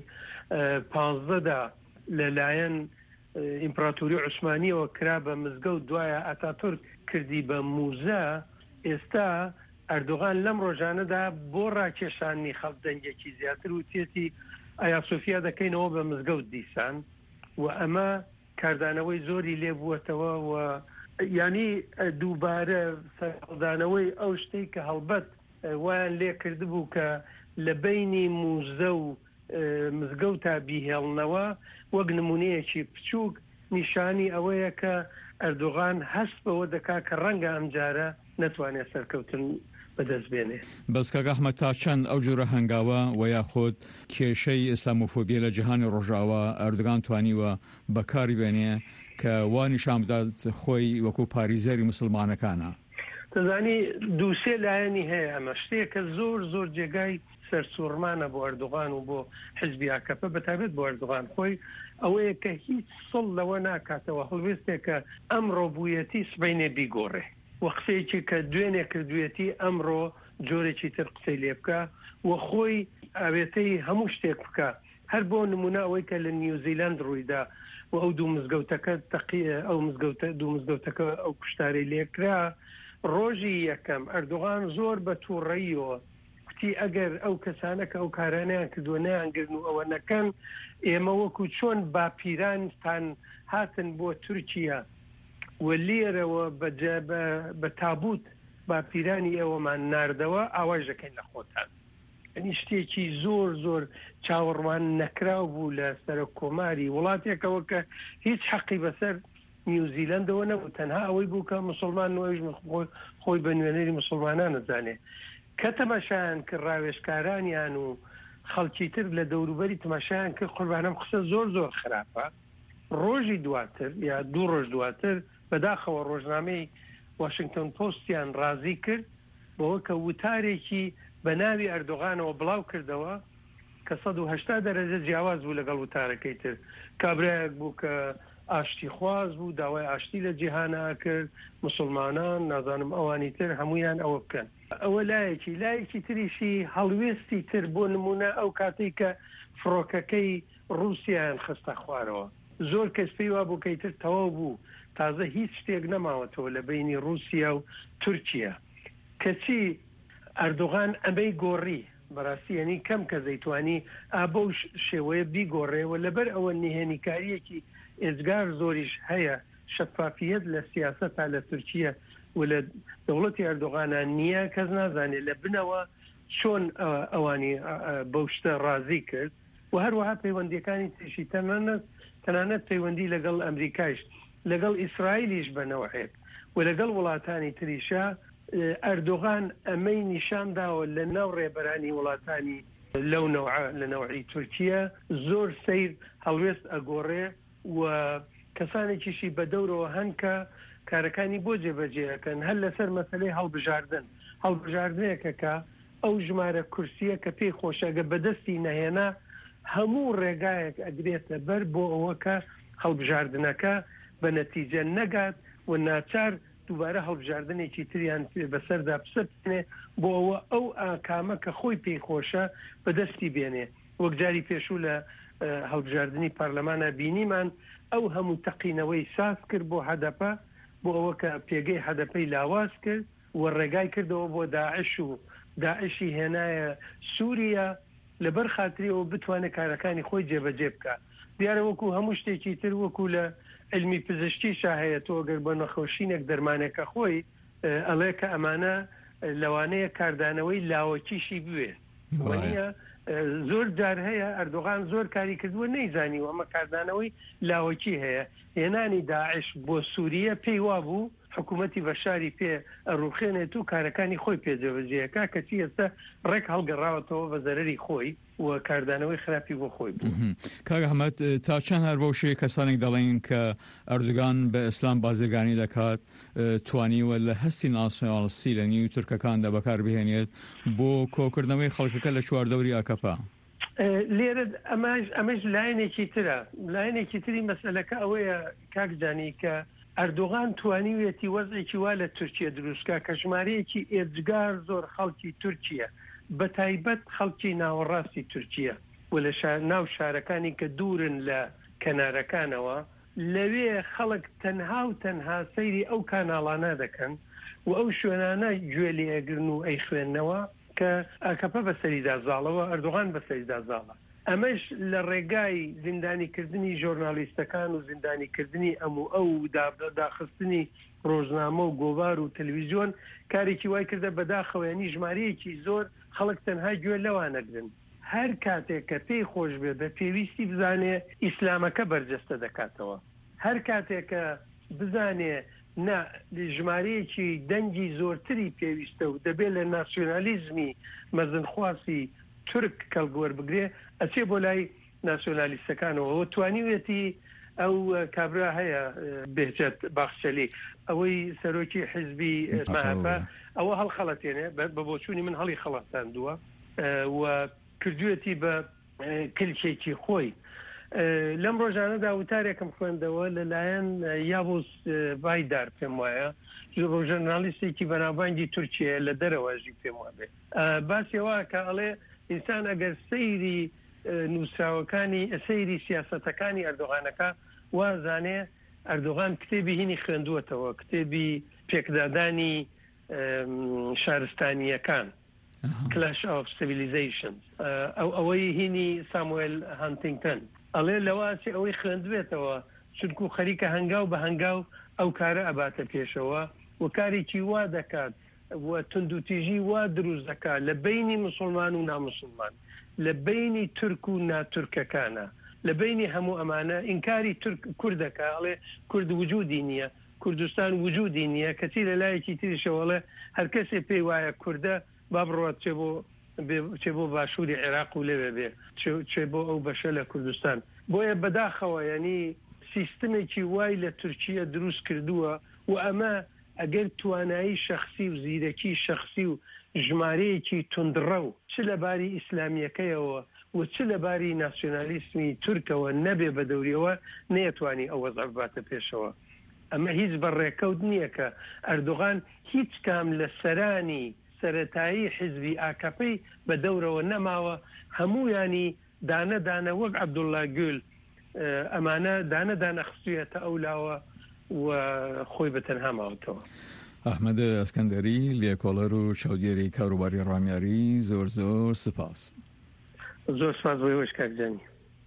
15دا لەلایەن ئیمپراتوری عوسمانیەوە کرا بە مزگەوت، دوایە ئاتاتورک کردی بە موزە. ئێستا ئەردوغان لەم ڕۆژانەدا بۆ ڕاکێشانی خەڵک دەنگێکی زیاتر وتێتی ئایا سوفیا دەکەینەوە بە مزگەوت دیسان و ئەمە کاردانەوەی زۆری لێ بووەتەوە و ینی دووبارە سەردانەوەی ئەو شتەی کە هەڵبەت وایان لێ کردبوو کە لە بینی موزە و مزگەوتا بیهێڵنەوە وەک نمونەیەکی بچووک نیشانی ئەوەیە کە ئەردوغان هەست بەوە دەکا کە ڕەنگە ئەمجارە نەتوانێت سەرکەوتن بەدەست بێنێ. بەس کاک ئەحمەد تا چەند ئەو جۆرە هەنگاوە و یاخۆت کێشەی ئیسلامۆفۆبیە لە جیهانی ڕۆژاوە ئەردوغان توانیوە بەکاری بێنێ کە وا نیشان بدات خۆی وەکو پاریزەری مسلمانەکانە؟ دەزانی دووسێ لایەنی هەیە ئەمە شتێکە زۆر جێگای سەرسوورمانە بۆ ئەردوغان و بۆ حزبی ئاکەپە بەتابێت بۆ ئەردوغان خۆی ئەوەیە کە هیچ سڵ لەوە ناکاتەوە هەڵوێستێکە ئەمڕۆ بوویەتی سبەینێ بیگۆڕێ و قسەیەکی کە دوێنێ کردوێتی ئەمڕۆ جۆرێکی تر قسەی لێ بکە و خۆی ئاوێتەی هەموو شتێک بکە. هەر بۆ نمونە ئەوەی کە لە نیوزیلاند ڕوویدا و ئەو دوو مزگەوتەکە ئەو دوو مزگەوتەکە ئەو کوشتارەی لێکرا ڕۆژی یەکەم ئەردوغان زۆر بە تووڕەییەوە کوتی ئەگەر ئەو کەسانە کە ئەو کارانیان کردووە نەیانگرن و ئەوە نەکەن ئێمە وەکو چۆن باپیرانتان هاتن بۆ تورکیا و لێرەوە بە تابوت باپیرانی ئێوەمان ناردەوە ئاواژ دەکەین لە خۆتان. ئەنی شتێکی زۆر چاوەڕوان نەکراو بوو لە سەرۆک کۆماری وڵاتێکەوە کە هیچ حەقی بەسەر نیوزیلندەوە نەبوو تەنها ئەوەی بوو کە مسلمان خۆی بە نوێنەری مسلمانان نەزانێ کە تەماشایان کرد ڕاوێژکارانیان و خەڵکی تر لە دەوروبەری تەماشایان کرد قوربانم قسە زۆر خراپە. ڕۆژی دواتر یا دوو ڕۆژ دواتر بەداخەوە ڕۆژنامەی واشنگتن پۆستیان ڕازی کرد بەوە کە وتارێکی بە ناوی ئەردوغانەوە بڵاو کردەوە کە 180 دەرەجە جیاواز بوو لەگەڵ وتارەکەی تر. کابراەک بوو کە ئاشتی خواز بوو داوای ئاشتی لە جیهانە کرد مسلمانان نازانم ئەوانی تر هەمویان ئەوە بکەن. ئەوە لایەکی تریشی هەڵوێستی تر بۆ نمونە ئەو کاتێک کە فڕۆکەکەی رووسیایان خستە خوارەوە زۆر کەس پێی وا بوو کەیتر تەواو بوو تازە هیچ شتێک نەماوەتەوە لە بینی رووسیا و تورکیا کەچی ئەردوغان ئەمەی گۆڕی بەڕاستی یعنی کەم کە دەیتوانی ئابە شێوەیە بیگۆڕێەوە لەبەر ئەوە نهێنیکاریەکی ئێزگار زۆریش هەیە شەفافیت لە سیاسەتا لە تورکیا و لە دەوڵەتی ئەردوغانە نییە کەس نازانێت لە بنەوە چۆن ئەوانی بەو شتە ڕازی کرد و هەروەها پەیوەندیەکانی تریشی تەنانەت پەیوەندی لەگەڵ ئەمریکایش لەگەڵ ئیسرائیلیش بەنەوەیەک و لەگەڵ وڵاتانی تریشە ئەردوغان ئەمەی نیشانداوە لە ناو ڕێبەرانی وڵاتانی لەو لە نەوعی تورکیا زۆر سیر هەڵوێست ئەگۆڕێ و کەسانێکیشی بە دەورەوە هەن کە کارەکانی بۆ جێبەجێەکەن هەر لەسەر مەسەلەی هەڵبژاردنێکەکە ئەو ژمارە کورسیە کە پێی خۆشەگە بەدەستی نەهێنا هەموو ڕێگایەک ئەگرێتە بەر بۆ ئەوە کە هەڵبژاردنەکە بە نەتیجە نەگات و ناچار دووبارە هەڵبژاردنێکی تریان بەسەردا پسەبێنێ بۆ ئەوە ئەو ئاکامە کە خۆی پێی خۆشە بەدەستی بێنێ. وەک جاری پێشوو لە هەڵبژاردننی پارلەمانە بینیمان ئەو هەموو تەقینەوەی ساز کرد بۆ هەدەپە بۆ ئەوە کە پێگەی هەدەپەی لاواز کرد و ڕێگای کردەوە بۆ داعش و داعشی هێنایە سووریا لەبەر خاتریەوە بتوانێت کارەکانی خۆی جێبەجێ بکە. دیارە وەکو هەموو شتێکی تر وەکو لە علمی پزیشکی شاهەیە تۆ گەر بە نەخۆشینێک دەرمانێکە خۆی ئەڵێ کە ئەمانە لەوانەیە کاردانەوەی لاوەکیشی بوێ وەنیە زۆر جار هەیە ئەردوغان زۆر کاری کردووە نەیزانی و ئەمە کاردانەوەی لاوەکی هەیە. هێنانی داعش بۆ سووریە پێی وا بوو حکوومەتی بەشاری پێ ئەڕوخێنێت و کارەکانی خۆی پێجەبەجێیەکە کەچی ئێستا ڕێک هەڵگەڕاوەتەوە بە زەرەری خۆی و کاردانەوەی خراپی بۆ خۆی بوو. کاک ئەحمەد تا چەند هەر بەو شێ کەسانێک دەڵێن کە ئەردوغان بە ئیسلام بازرگانی دەکات توانیوە لە هەستی ناسیۆنالیستی لە نیو تورکەکاندا بەکار بهێنێت بۆ کۆکردنەوەی خەڵکەکە لە چواردەوری ئاکەپا. لێرە ئەمەش لایەنێکی ترە لایەنێکی تری مەسەلەکە ئەوەیە کاکجانی کە ئەردوغان توانیوێتی وەزێکی وا لە تورکیا دروستکە کە ژمارەیەکی ئێجگار زۆر خەڵکی تورکیا بە تایبەت خەڵکی ناوەڕاستی تورکیا و لە ناو شارەکانی کە دوورن لە کەنارەکانەوە لەوێ خەڵک تەنها و تەنها سەیری ئەو کاناڵانە دەکەن و ئەو شوێنانە گوێ لێ ئەگرن و ئەی خوێندنەوە کە ئاکەپە بەسەریدا زاڵەوە ئەردوغان بەسەریدا زاڵە. ئەمەش لە ڕێگای زیندانیکردنی ژۆرنالیستەکان و زیندانیکردنی ئەو داخستنی ڕۆژنامە و گۆوار و تەلەڤیزیۆن کارێکی وای کردە بەداخەوەیانی ژمارەیەکی زۆر خەڵک تەنها گوێ لەوانەگرن. هەر کاتێک کە پێی خۆش بێ بە پێویستی بزانێ ئیسلامەکە بەرجەستە دەکاتەوە. هەر کاتێک کە بزانێ ژمارەیەکی دەنگی زۆرتری پێویستە و دەبێت لە ناسیۆنالیزمی مەزنخواسی تورک کەڵگوەر بگرێ ئەچێ بۆ لای ناسیۆنالیستەکانەوە توانیوێتی ئەو کابرا هەیە بهجەت باخچەلی ئەوەی سەرۆکی حیزبی مەهەپە ئەوە هەڵخەڵەتێنێ بە بۆچوونی من هەڵی خەڵەتاندووە و کردوێتی بە کلچێکی خۆی. لەم ڕۆژانەدا وتارێکم خوێندەوە لەلایەن یابوس ڤایدار پێم وایە ژۆرنالیستێکی بەناوبانگی تورکیە لە دەرەوەژی پێم وابێ باسیەوە کە ئەڵێ ئینسان ئەگەر سەیری نووسراوەکانی سەیری سیاسەتەکانی ئەردۆغانەکە وازانێ ئەردۆغان کتێبی هینی خوێندووەتەوە کتێبی پێکدادانی شارستانیەکان Clash of Civilizations ئەوەی هینی ساموئێل هانتینگتن ئەڵێ لەواسی ئەوەی خوێندوێتەوە چونکو خەریکە هەنگاو بە هەنگاو ئەو کارە ئەباتە پێشەوە و کارێکی وا دەکات و توندوتیژی وا دروست دەکات لە بینی مسلمان و نامسلمان لە بینی تورک و ناتورکەکانە لە بینی هەموو ئەمانە ئینکاری کوردەکە ئەڵێ کورد وجودی نییە کوردستان وجودی نییە کەچی لە لایەکی تریشەوەڵێ هەر کەسێ پێی وایە کوردە با بڕات چێ بۆ باشووری عێراق و لەوێ بێ چێ بۆ ئەو بەشە لە کوردستان بۆیە بەداخەوە ینی سیستمێکی وای لە تورکیە دروست کردووە و ئەمە ئەگەر توانایی شخصی و زیرەکی شخصی و ژمارەیەکی تندڕە و چ لەباری ئیسلامیەکەیەوە و چ لەباری ناسیۆنالیسمی تورکەوە نەبێ بە دەوریەوە نەیەتوانی ئەو وەزع باتە پێشەوە. ئەمە هیچ بەڕێکەوت نییە کە ئەردۆغان هیچ کام لە سەرانی سەرەتایی حیزبی ئاکەپەی بە دەورەوە نەماوە هەموویانی دانە دانە وەک عەبدوڵڵا گول ئەمانە دانە دانە خستوویەتە ئەولاوە و خۆی بە تەنها ماوەتەوە. ئەحمەد ئەسکەندەری لێکۆڵەر و چاودێری کاروباری ڕامیاری زۆر زۆر سپاس. زۆر سپاس بۆی وەش کاکجانی.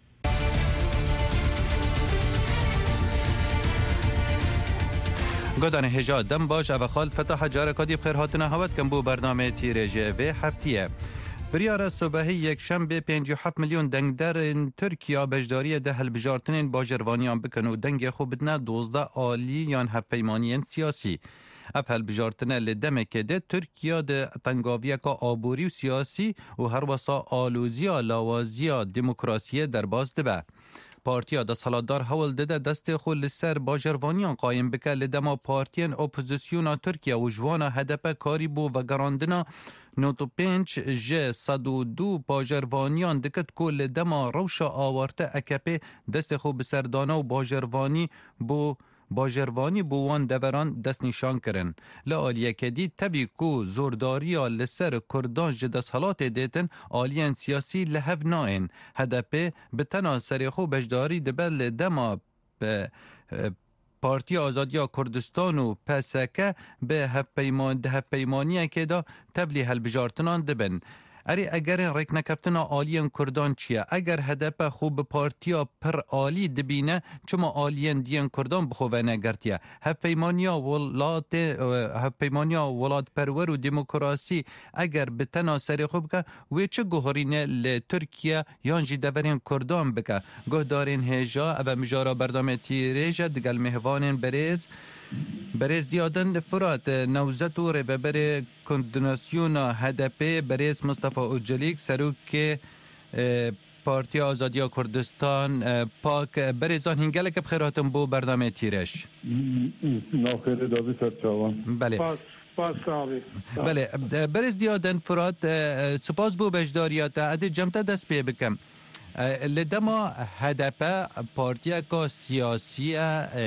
گۆدانە هێژا دەم باش ئەوە خاڵ فتح جارەکاتی بخێر هاتنە هەوت کەم بۆ بەرنامەی تیرێژێ هەفتیە. بریارە سۆبەهی یەکشەمبێ 57 ملیۆن دەنگدەرن تورکیا بەشداریە دە هەلبژارتنên باژێڕوانیان بکەن و دەنگێ خۆ بدنە 12 عالی یان هەفپەیمانیên سیاسی. ئەف هەلبژارتنە لە دەمێکێ دێ تورکیا دە تەنگاڤیەکە ئابووری و سیاسی و هەروەسا ئالۆزییا لاوازییا دیموکراسیە دەرباز دبە. پارتیا دەسەڵاتدار هەوڵ دەدە دەستێ خۆ لەسەر باژێڕوانیان قایم بکە لە دەما پارتیên ئۆپۆزیسیۆنا تورکیا و جوانە هەدەپە کاری بۆ vەگەڕاندنا 95 ji 102 باژێڕوانیان دکت کو لە دەما ڕەوشە ئاوارتە ئەکەپێ دەستێ خۆ بسەردانە و باژێڕوانی بۆ وان دەڤەران دەست نیشان kirin. لە ئالیەکەدی تەبی کو زۆرداریya لەسەر کوردان ji desthilatê dêtin aliyên siyasî li hev nayên. HDP bi tena serêxwe beşdarî dibe li dema Partiya Azadiya Kurdistan û PSK bi hevpeymaniyekê da tevlî helbijartinan dibin. Erê egerên rêknekeftina aliyên Kurdan çi ye? Eger HDP xwe bi partiya pir alî dibîne çima aliyên diyên Kurdan bi xwe venegertiye? Hevpeymaniya welatperwer û demokrasî eger bi tena serê xwe bike wê çi guherîne li Tirkiye yan jî deverên Kurdan bike? Guhdarên hêja ev mijara berdamê tîrêje digel mêhvanên berêz diyadin Firat Newzet û rêveberê koordinasyona HDP berêz Mustafa Öcalik serokê Partiya Azadiya Kurdistan pak berêzan hingeleke bi xêr hatin bû berdamê tîreş. Navxêrê davî ser çawan. Belê. Belê berêz diyadin Firat spas bû bejdariya te edê cem te dest pê bikim. Li dema HDP partiyeka siyasî ye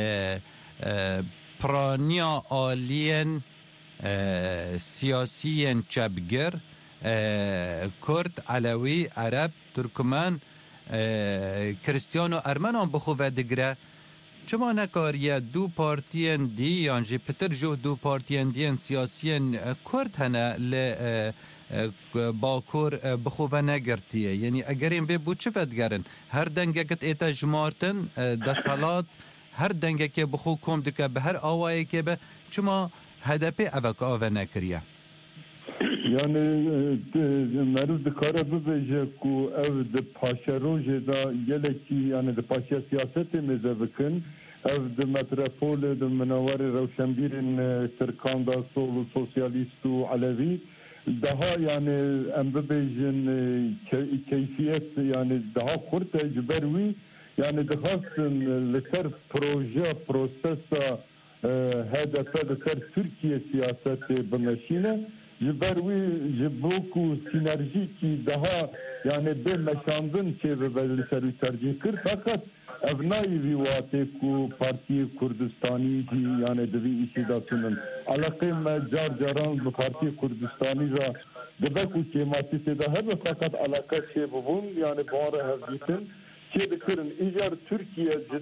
praniya aliyên siyasiyên çepgir Kurd, Alewî, Ereb, Türkmen, Kristyan û Ermenan bi xwe vedigire. Çima nekariye du partiyên dî yan jî pitir ji du partiyên diyên siyasiyên Kurd hene li Bakur bi xwe venegirtiye? Yenî egerên vê bû çi vedigerin? Her dengekit ête jimartin desthilat her dengekê bi xwe kom dike bi her awayekê be چما هدف اوک آوه نکریه یعنی مروز دکاره ببیجه که او ده پاشه روژه دا یلکی یعنی ده پاشه سیاست میزه بکن او ده مترپول ده منوار روشنبیرین ترکان دا سول و سوسیالیست و علوی daha yani em bibêjin keyfiyet yani daha xurt ecberwî yani dixwastin li ser proje prosesa HDP li ser Türkiye siyasetê bimeşîne ji ber wî ji bo ku sinerjîkî daha yani bê meşandin çêbibe li ser wî tercih kir fakat ev nayê vî watê ku Partiyê Kurdistanî jî yani divî îşî da tûnin Alaqê me car caran bi Partiyê Kurdistanî ra dibe ku kêmatî da hebe fakat alaqa çê bibûn yani bi wan re hevdîtin çê dikirin îjar Türkiye ji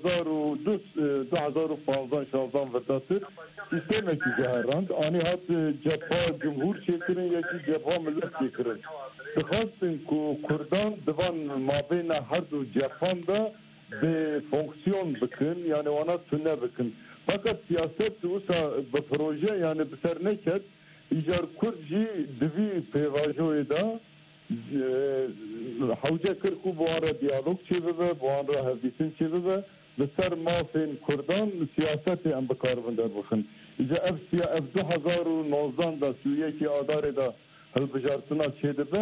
2015-16 vedatir sistêmekî ciherand anî hat cepha cumhur çêkirin yekî cepha millet çêkirin dixwastin ku Kurdan divan mabêna her du cephan da به fonksiyon bikin yani ona tune bikin. Fakat siyaset usa bu proje yani bir ser neket icar kurci divi pevajoy da havca kırku bu ara diyalog çevibe bu ara hevdisin çevibe ve ser mafin Kurdan siyaseti en bekarbinder bikin. İca ev 2019 da Suriye ki adare da hilbijartına çedibe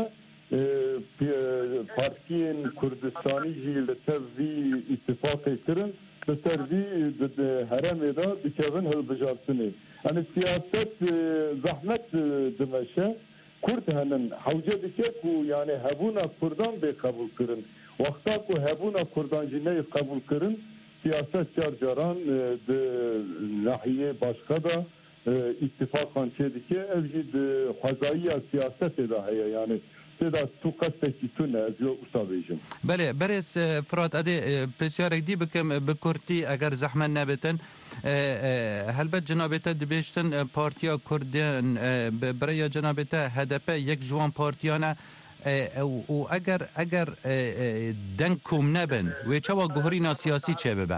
Partiyên Kurdistanî jî li ser vî îtifaqê kirin li ser vî heremê da dikevin hilbijartinê. Yani siyaset zahmet dimeşe Kurd henin hewce dike ku yani hebûna Kurdan bê qebûl kirin. Wexta ku hebûna Kurdan jî neyê qebûl kirin siyaset car caran di nahiyê başka da îtifaqan çê dike ev jî di xwezayiya siyasetê da heye yani بله برس فرات ادی پرسیارک دی بکم بکورتی اگر زحمت نبتن هلبت جنابتا دبیشتن پارتیا کردن برای جنابتا HDP یک جوان پارتیانه و اگر دنگ کوم نبن و چوا گهرینا سیاسی چه ببه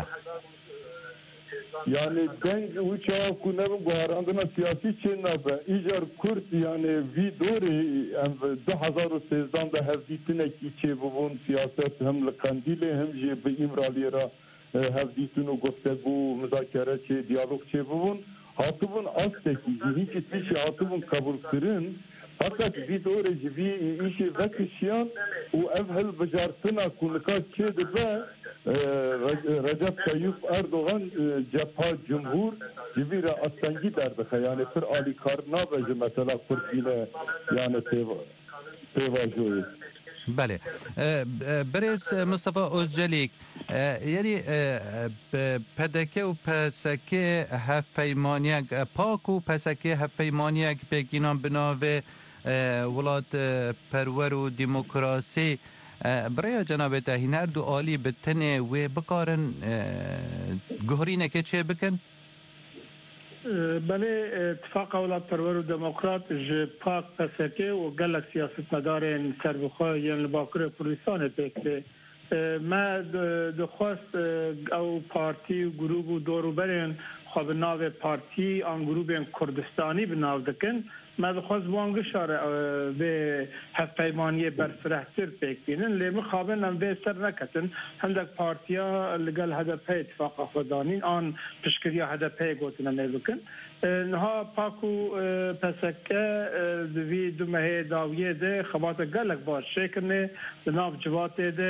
yani deng uçağı kunevin guharandına siyasi çennabe icar Kürt yani vidori 2013'dan da hevditine ki bubun siyaset hem kandili hem ji bi imraliyera hevditinu guftegu müzakere çe diyalog çe bubun hatubun asteki hiç hiç hatubun kabul kırın fakat vidori ji vi işi vekişyan u evhel bejartına kunika çe de Recep Tayyip Erdoğan cepha cumhur cibire astengi derdi yani fır ali karna ve mesela Kürtine yani tevajoy. بله برس مصطفى اوزجلیک یعنی پدکه و پسکه هف پیمانیک پاک و پسکه هف پیمانیک بگینان بناوه ولات پرور و دموکراسی برای جناب تهین هر دو عالی بتنه و بکارن گهرینه که چه بکن؟ بله اتفاق اولاد پرور و دموکرات جه پاک پسکه و گلک سیاست مدارن سربخواه یعنی لباکر کردستان بکره ما دخواست او پارتی و گروه و دورو برین خواب ناو پارتی آن گروه کردستانی بناو دکن ما دخواست وانگه شاره به هفپیمانی برفرهتر پیک بینن لیمه خوابن هم به سر نکتن هندک پارتیا لگل HDP اتفاق افدانین آن پشکریا HDP گوتنه نیلکن نها پاکو پسکه دوی دومه داویه ده خبات گلک باش شکنه دناف جواته ده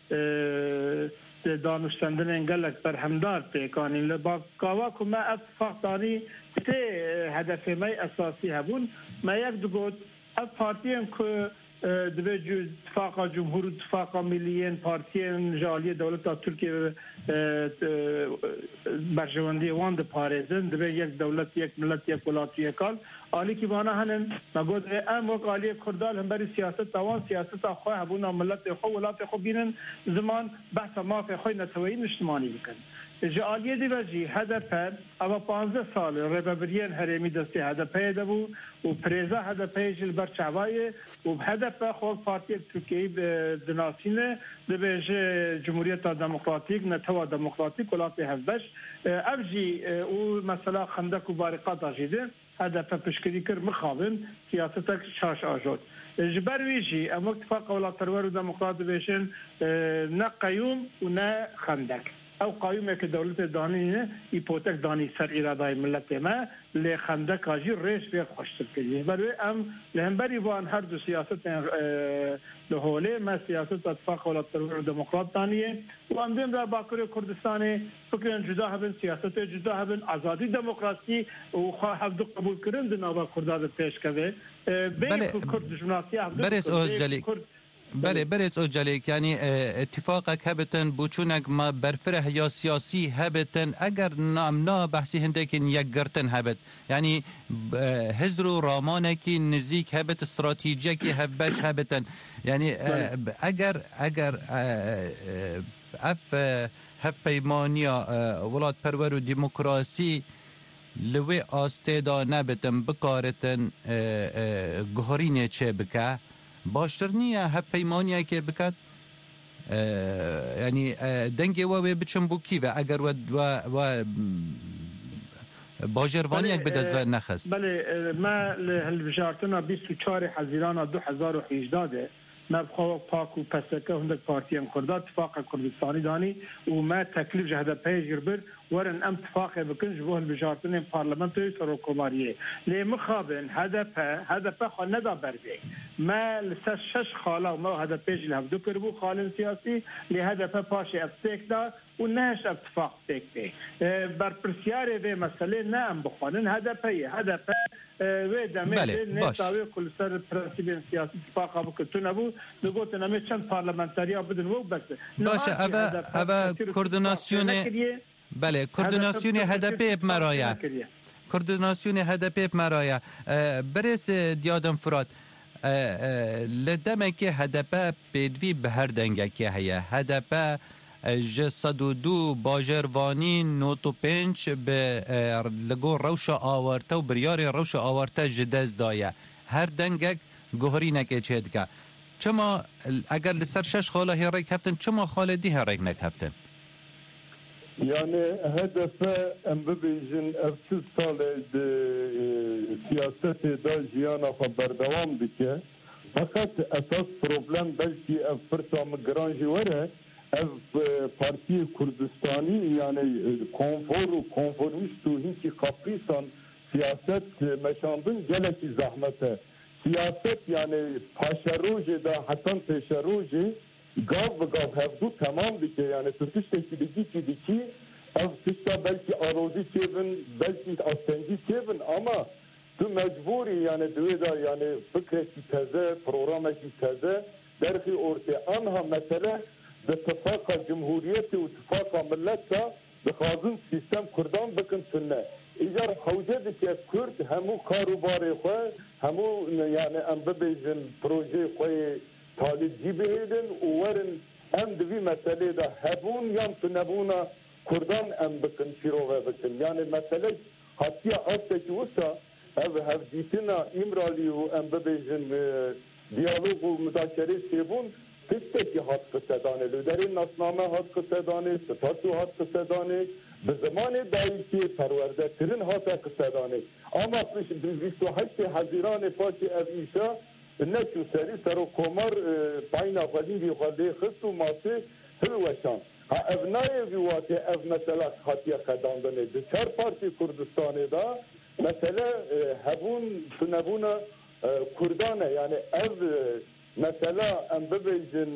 دانشتندن انگلک برهمدار پیکانی لباقاوا که ما اتفاق دانی تی هدف ما اساسی هبون ما یک دو گوت از پارتیان که دوی اتفاق جمهور اتفاق ملیین پارتیان جالی دولت ترکیه برجواندی وان ده پارزن دوی یک دولت یک ملت یک ولایت یک کال عالی کی بانا هنن مگود ام وق عالی کردال هم بری سیاست دوان سیاست خو هبونا ملت خو ولایت خو بینن زمان بحث ما خو نتوی اجتماعی بکن جالیه دی وجی هدف اما 15 سال ربابریان هرمی دستی هدف دبو و پریزا هدف جل بر چوای و هدف خود پارتی ترکیه دناسینه دبیج جمهوریت دموکراتیک نتوا دموکراتیک ولاتی هفدش افجی او مثلا خندق و بارقات آجیده هدف پشکری کر مخابن سیاستک شاش آجود جبر ویجی اما اتفاق ولات پرور و دموکرات بیشن نه قیوم و نه خندق او قایمه که دولت دانی ایپوتک دانی سر اراده ملت ما لی خندق آجی ریش بیر خوشتر کردی برای ام لهمبری وان هر دو سیاست لحوله ما سیاست اتفاق ولات پرور و دموکرات دانیه و ام دیم را باکر کردستان فکرن جدا هبن سیاست جدا هبن آزادی دموکراسی و خواه حفظ قبول کردن دنابا کرداد پیش کده بله بريت اوجاليك يعني اتفاقك هبتن بوچونك ما برفره يا سياسي هبتن اگر نامنا بحثي هندكن يقرتن هبت يعني هزرو رامانكي نزيك هبت استراتيجيكي هبش هبتن يعني اگر هف پیمانیا ولات پرور و ديمقراسي لوی آستیدا نبتن بکارتن گهارینه چه بکه باشتر نیه هف پیمانیه که بکد یعنی دنگی و بچن بو کی و اگر و باجروانی یک بدز نخست بله ما لهالبجارتنا 24 حزیران 2018 نبخوا پاک و پسکه هندک پارتی ام کرده اتفاق کردستانی دانی و ما تکلیف جهده پیجر بر ورن ام اتفاق بکن جبوه البجارتن پارلمنتوی سروکوماریه لی مخابن هدف خوا ندا برده ما لسه 6 خاله و ما هدف پیج لحفظو کربو خالن سیاسی لی هدف پاش افسیک دا و نهش اتفاق تکته بر پرسیاره به مسئله نه ام بخوانن هدف و دمه نتاوی کل سر پرنسیب سیاسی اتفاق بکتو نبو نگوت نمی چند پارلمنتاریا بدن و بس باشه اوه کوردیناسیون بله کوردیناسیون هدف مرایا کوردیناسیون هدف مرایا برس دیادم فرات لدمه که هدف بدوی به هر دنگه که هیا هدف جسدودو باجروانی نوتو پنج به لگو روش آورته و بریاری روش آورته جدز دایه هر دنگک گوهری نکه چید که چما اگر لسر 6 خاله هیرک هفتن چما خاله دی هیرک نکفتن يعني هدف ام ببيجن افسد سال سياسة دا جيانا خبر دوام بك فقط اساس بروبلم بلكي اف فرصة مقرانجي وره اف بارتي كردستاني يعني كونفور و كونفورميست و هنكي قبريسان سياسة مشاندن جلكي زحمته سياسة يعني پاشروجي دا حسن پیشروجي گاو و گاو هفدو تمام دیگه یعنی ترکیش تشکیلی دیگه اف تشتا بلکی آروزی چیبن بلکی آستنگی چیبن اما تو مجبوری یعنی دویدا یعنی فکرکی تازه پروگرامکی تازه درخی ارته آنها مثلا به اتفاق جمهوریت و اتفاق ملت بخوازن سیستم کردان بکن سنه ایجار خوجه دیگه کرد همو کاروباری خواه همو یعنی ام ببیزن پروژه خواه طالب جيبهن وورن ام دوی مسئله ده هبون يام تنبونا كردان ام بكن شروع بكن يعني مسئله حتى أصلك وسا هف ديتنا إمرالي و ام ببيجن ديالوگ و مذاکره سيبون تشتكي هات قصدانه لدرين نصنامه هات قصدانه ستاتو هات قصدانه بزمان دایی که پرورده ترین هات قصدانه اما 28 حزیران پاچه اویشا نشو سری سر و کمر پایین آفادین بی خواهده خست و ماسه هلوشان ابنای ویواته اف مثلا خاطیه خداندنه ده 4 پارتی کردستانه دا مثلا هبون سنبون کردانه یعنی اف مثلا ام ببیجن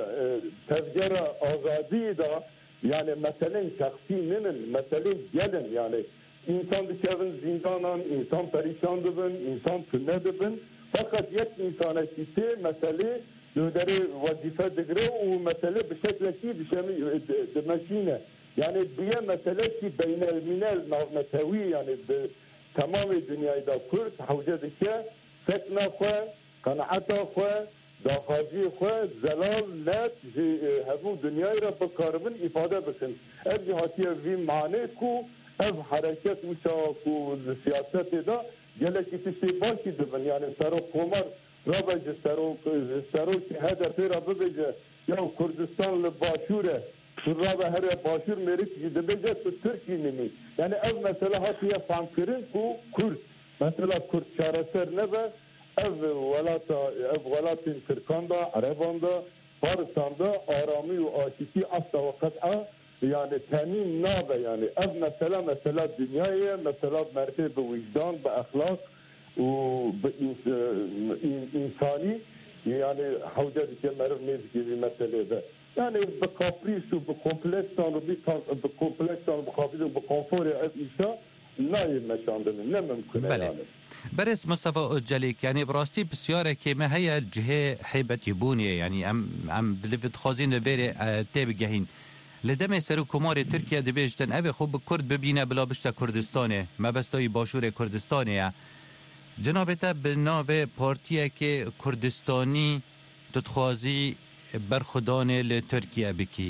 تفجر آزادی دا yani mesele şahsinin, mesele gelin yani insan dışarın zindanan, insan perişan dibin, insan tünne dibin fakat yek insana kişi mesele döderi vazife digre o mesele bir şekilde bir şey demeşine yani bir mesele ki beynel minel navmetevi yani tamamı dünyada Kürt havcadaki fetna koy, kanaata koy داخازی خود زلال نت هفو دنیای را بکاربن ifade بکن ev cihatiye vî mane ku ev hareket wisa ku siyasetê da gelekî tiştê başî dibin yani serok komar rabe ji serokê HDP ra bibêje ya Kurdistan li başûre rabe here başûr mêrik jî dibêje tu Tirkî nimî yani ev mesela hatiye famkirin ku Kurd mesela Kurd çareser nebe ev welatên Tirkan da Erevan da Parisan da aramî û aşîtî asla ve qet'a yani temin nabe yani ev mesela dünyaya mesela mertebe bi vicdan bi ahlak û bi insani yani hewce dike meriv nêzî meselê de yani bi kaprîs û bi kompleksan û bi kompleksan bi xafîz û bi konforê ev îşa nayê meşandin ne mümkün yani. برس مصطفى أجليك يعني براستي بسيارة كما هي جهة حيبتي بونية يعني أم دلفت خازين لبيري تابجهين لدم سرو كمار تركيا دبيجتن أبي خوب كرد ببينه بلا بشتا كردستانه ما بستوي باشور كردستانه جنابتا بناوه پارتیه که کردستانی تتخوازی برخودانه لترکیا بکی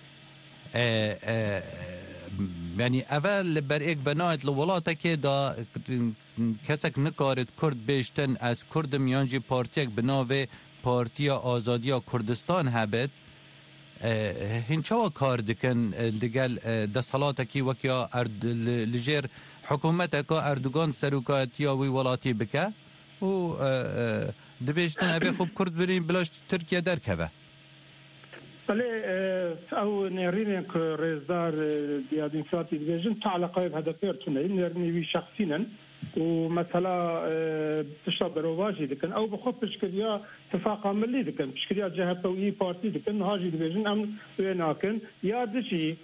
يعني اول بر ایک بنایت لولاته که دا کسک نکارد کرد بیشتن از کردم یانجی پارتیک بناوه پارتیا آزادیا کردستان هبت هنچوا کار دکن لگل دستالاته که وکیا لجیر حکومت که اردوگان سروکاتیا وی ولاتی بکه و دبیشتن ابی خوب کرد برین بلاش ترکیه درکه بله او نرینه که رزدار دیادینساتی دیجن تعلقه به هدف ارتونه نرینی شخصینا و مثلا تشرب برواجی دکن او بخوب بشکلیا اتفاق ملی دکن بشکلیا جهت تویی پارتی دکن هاجی دیجن ام ویناکن یادشی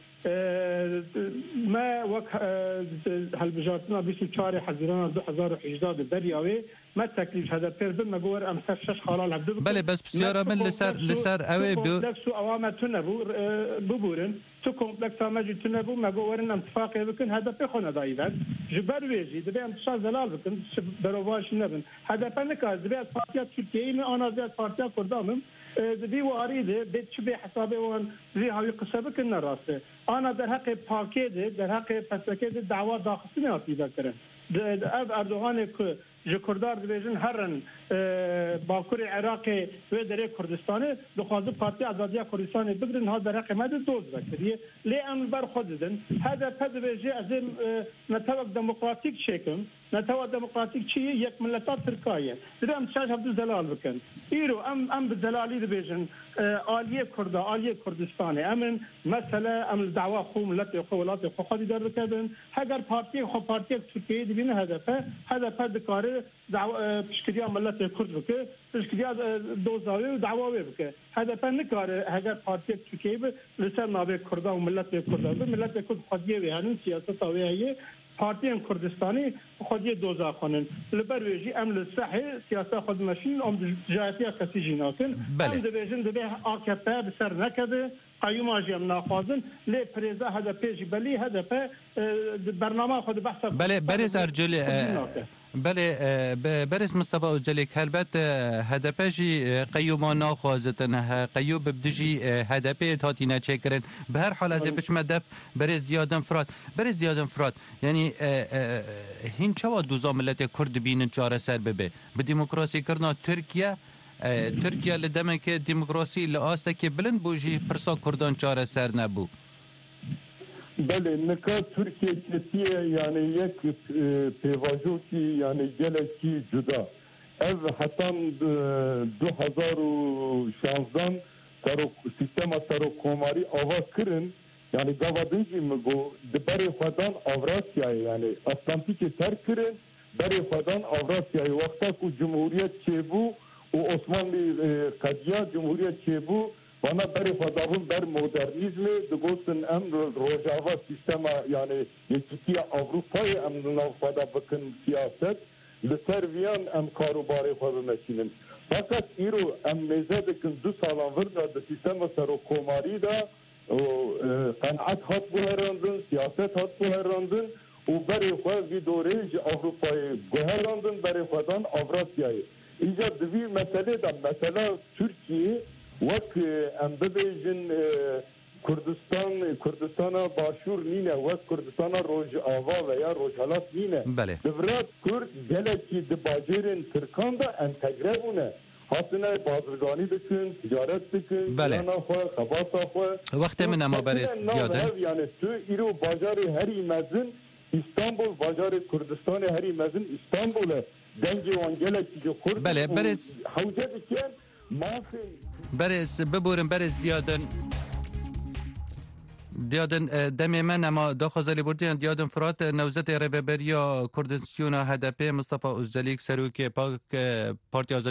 ما وقت هالبجارتنا 24 حزيران 2018 بالدرياوي ما التكليف هذا بيربن ما جور امسك شش خلال عبد بله بس بسياره من لسر اوي كومبلكس اوامه تنبو ببورن تو كومبلكس ما جي تنبو ما جورن اتفاق يمكن هذا بخونه دايبات جبر ويجي دبي امتشار زلال بكن برواش نبن هذا بنكاز دبي بارتيات تركيا من انا زياد بارتيات كردامم دبي واريده بتشبه حسابي وان زي هاوي قصبك النراسه انا در حق پاکیده در حق پسکیده دعوا داخلی ناتی دکترن اب اردوغان که جکردار دیجن هرن باکور عراق و در کردستان دخوازه پارتی آزادی کردستان بگرن ها در حق مد دوز بکریه لی ام بر خوددن هذا پد بیجی از نتوق دموکراتیک شکم نتوق دموکراتیک چی یک ملت ترکیه درم شاش عبد زلال بکن ایرو ام بزلالی دیجن عالیه کرد عالیه کردستان امن مثلا ام دعوا خو ملت خو ولات خو خودی در بکردن اگر پارتی خو پارتی ترکیه دی بینه هدف دکاره پشکریا ملت کرد بکه پشکریا دوزاوی و دعواوی بکه هدف نکاره اگر پارتی ترکیه به لسر نابه کردا و ملت کردا ملت کرد خودیه و هنن سیاست آویه پارتی کردستانی خودی دوزا خونن لبرویجی ام لصحه سیاست خود ماشین ام جهتی کسی جناکن ام دویجن دوی AKP بسر نکده قیوم آجیم ناخوازن لی پریزا هدف پیجی بلی هدف برنامه خود بحث بله برز ارجل بله برز مصطفى أجلك هلبت هدفجي قيوما ناخوازتن قيوب بدجي هدفيت هاتينا تشكرن بهر حال از بش مدف برز ديادن فرات يعني هين چوا دوزا ملت كرد بين چاره سر ببه بديمقراطي کرنا ترکیه لدمه که ديمقراطي لآسته که بلند بوجي پرسا کردان چاره سر نبو بله نکات ترکیه کسیه یعنی یک پیواجو کی یعنی گلکی جدا ev hatan 2016 سیستم سروکوماری آواز کرن yani gavadınci mi bu deberi fadan Avrasya'ya yani Atlantik'i terk kirin beri fadan Avrasya'ya vakta ku Cumhuriyet çebu o Osmanlı kadiya Cumhuriyet çebu bana beri fadavın ber modernizmi digosun em rojava sistema yani yekitiye Avrupa'yı em navfada bakın siyaset لسرویان ام کاروباری خود نشینن فقط ایرو ام مزدکن 2 سالان وردا د سیستم سروکوماری دا قناعت هات بوهراندن سیاست هات بوهراندن و برای خود وی دوره Avrupa'yı بوهراندن برای خودان Avrasya'yı ایجاد دوی مسئله دا مثلا ترکیه وک ام ببیجن کردستان باشور نینه و کردستان روج آوا و یا روج حالات نینه دورات کرد گلکی دباجرین ترکان دا انتگره بونه حاصله بازرگانی بکن تجارت بکن جانا خواه خباسا خواه وقت من اما برست دیادن یعنی تو ایرو باجار هری مزن استانبول باجار کردستان هری مزن استانبوله دنجی وانگلکی جو خورد برس حوجه بکن مافن برس ببورن برس دیادن دمی من اما داخل بردین دیادن فرات نوزت رهبری کردستان HDP مصطفی اوزجلیک سروک پارتی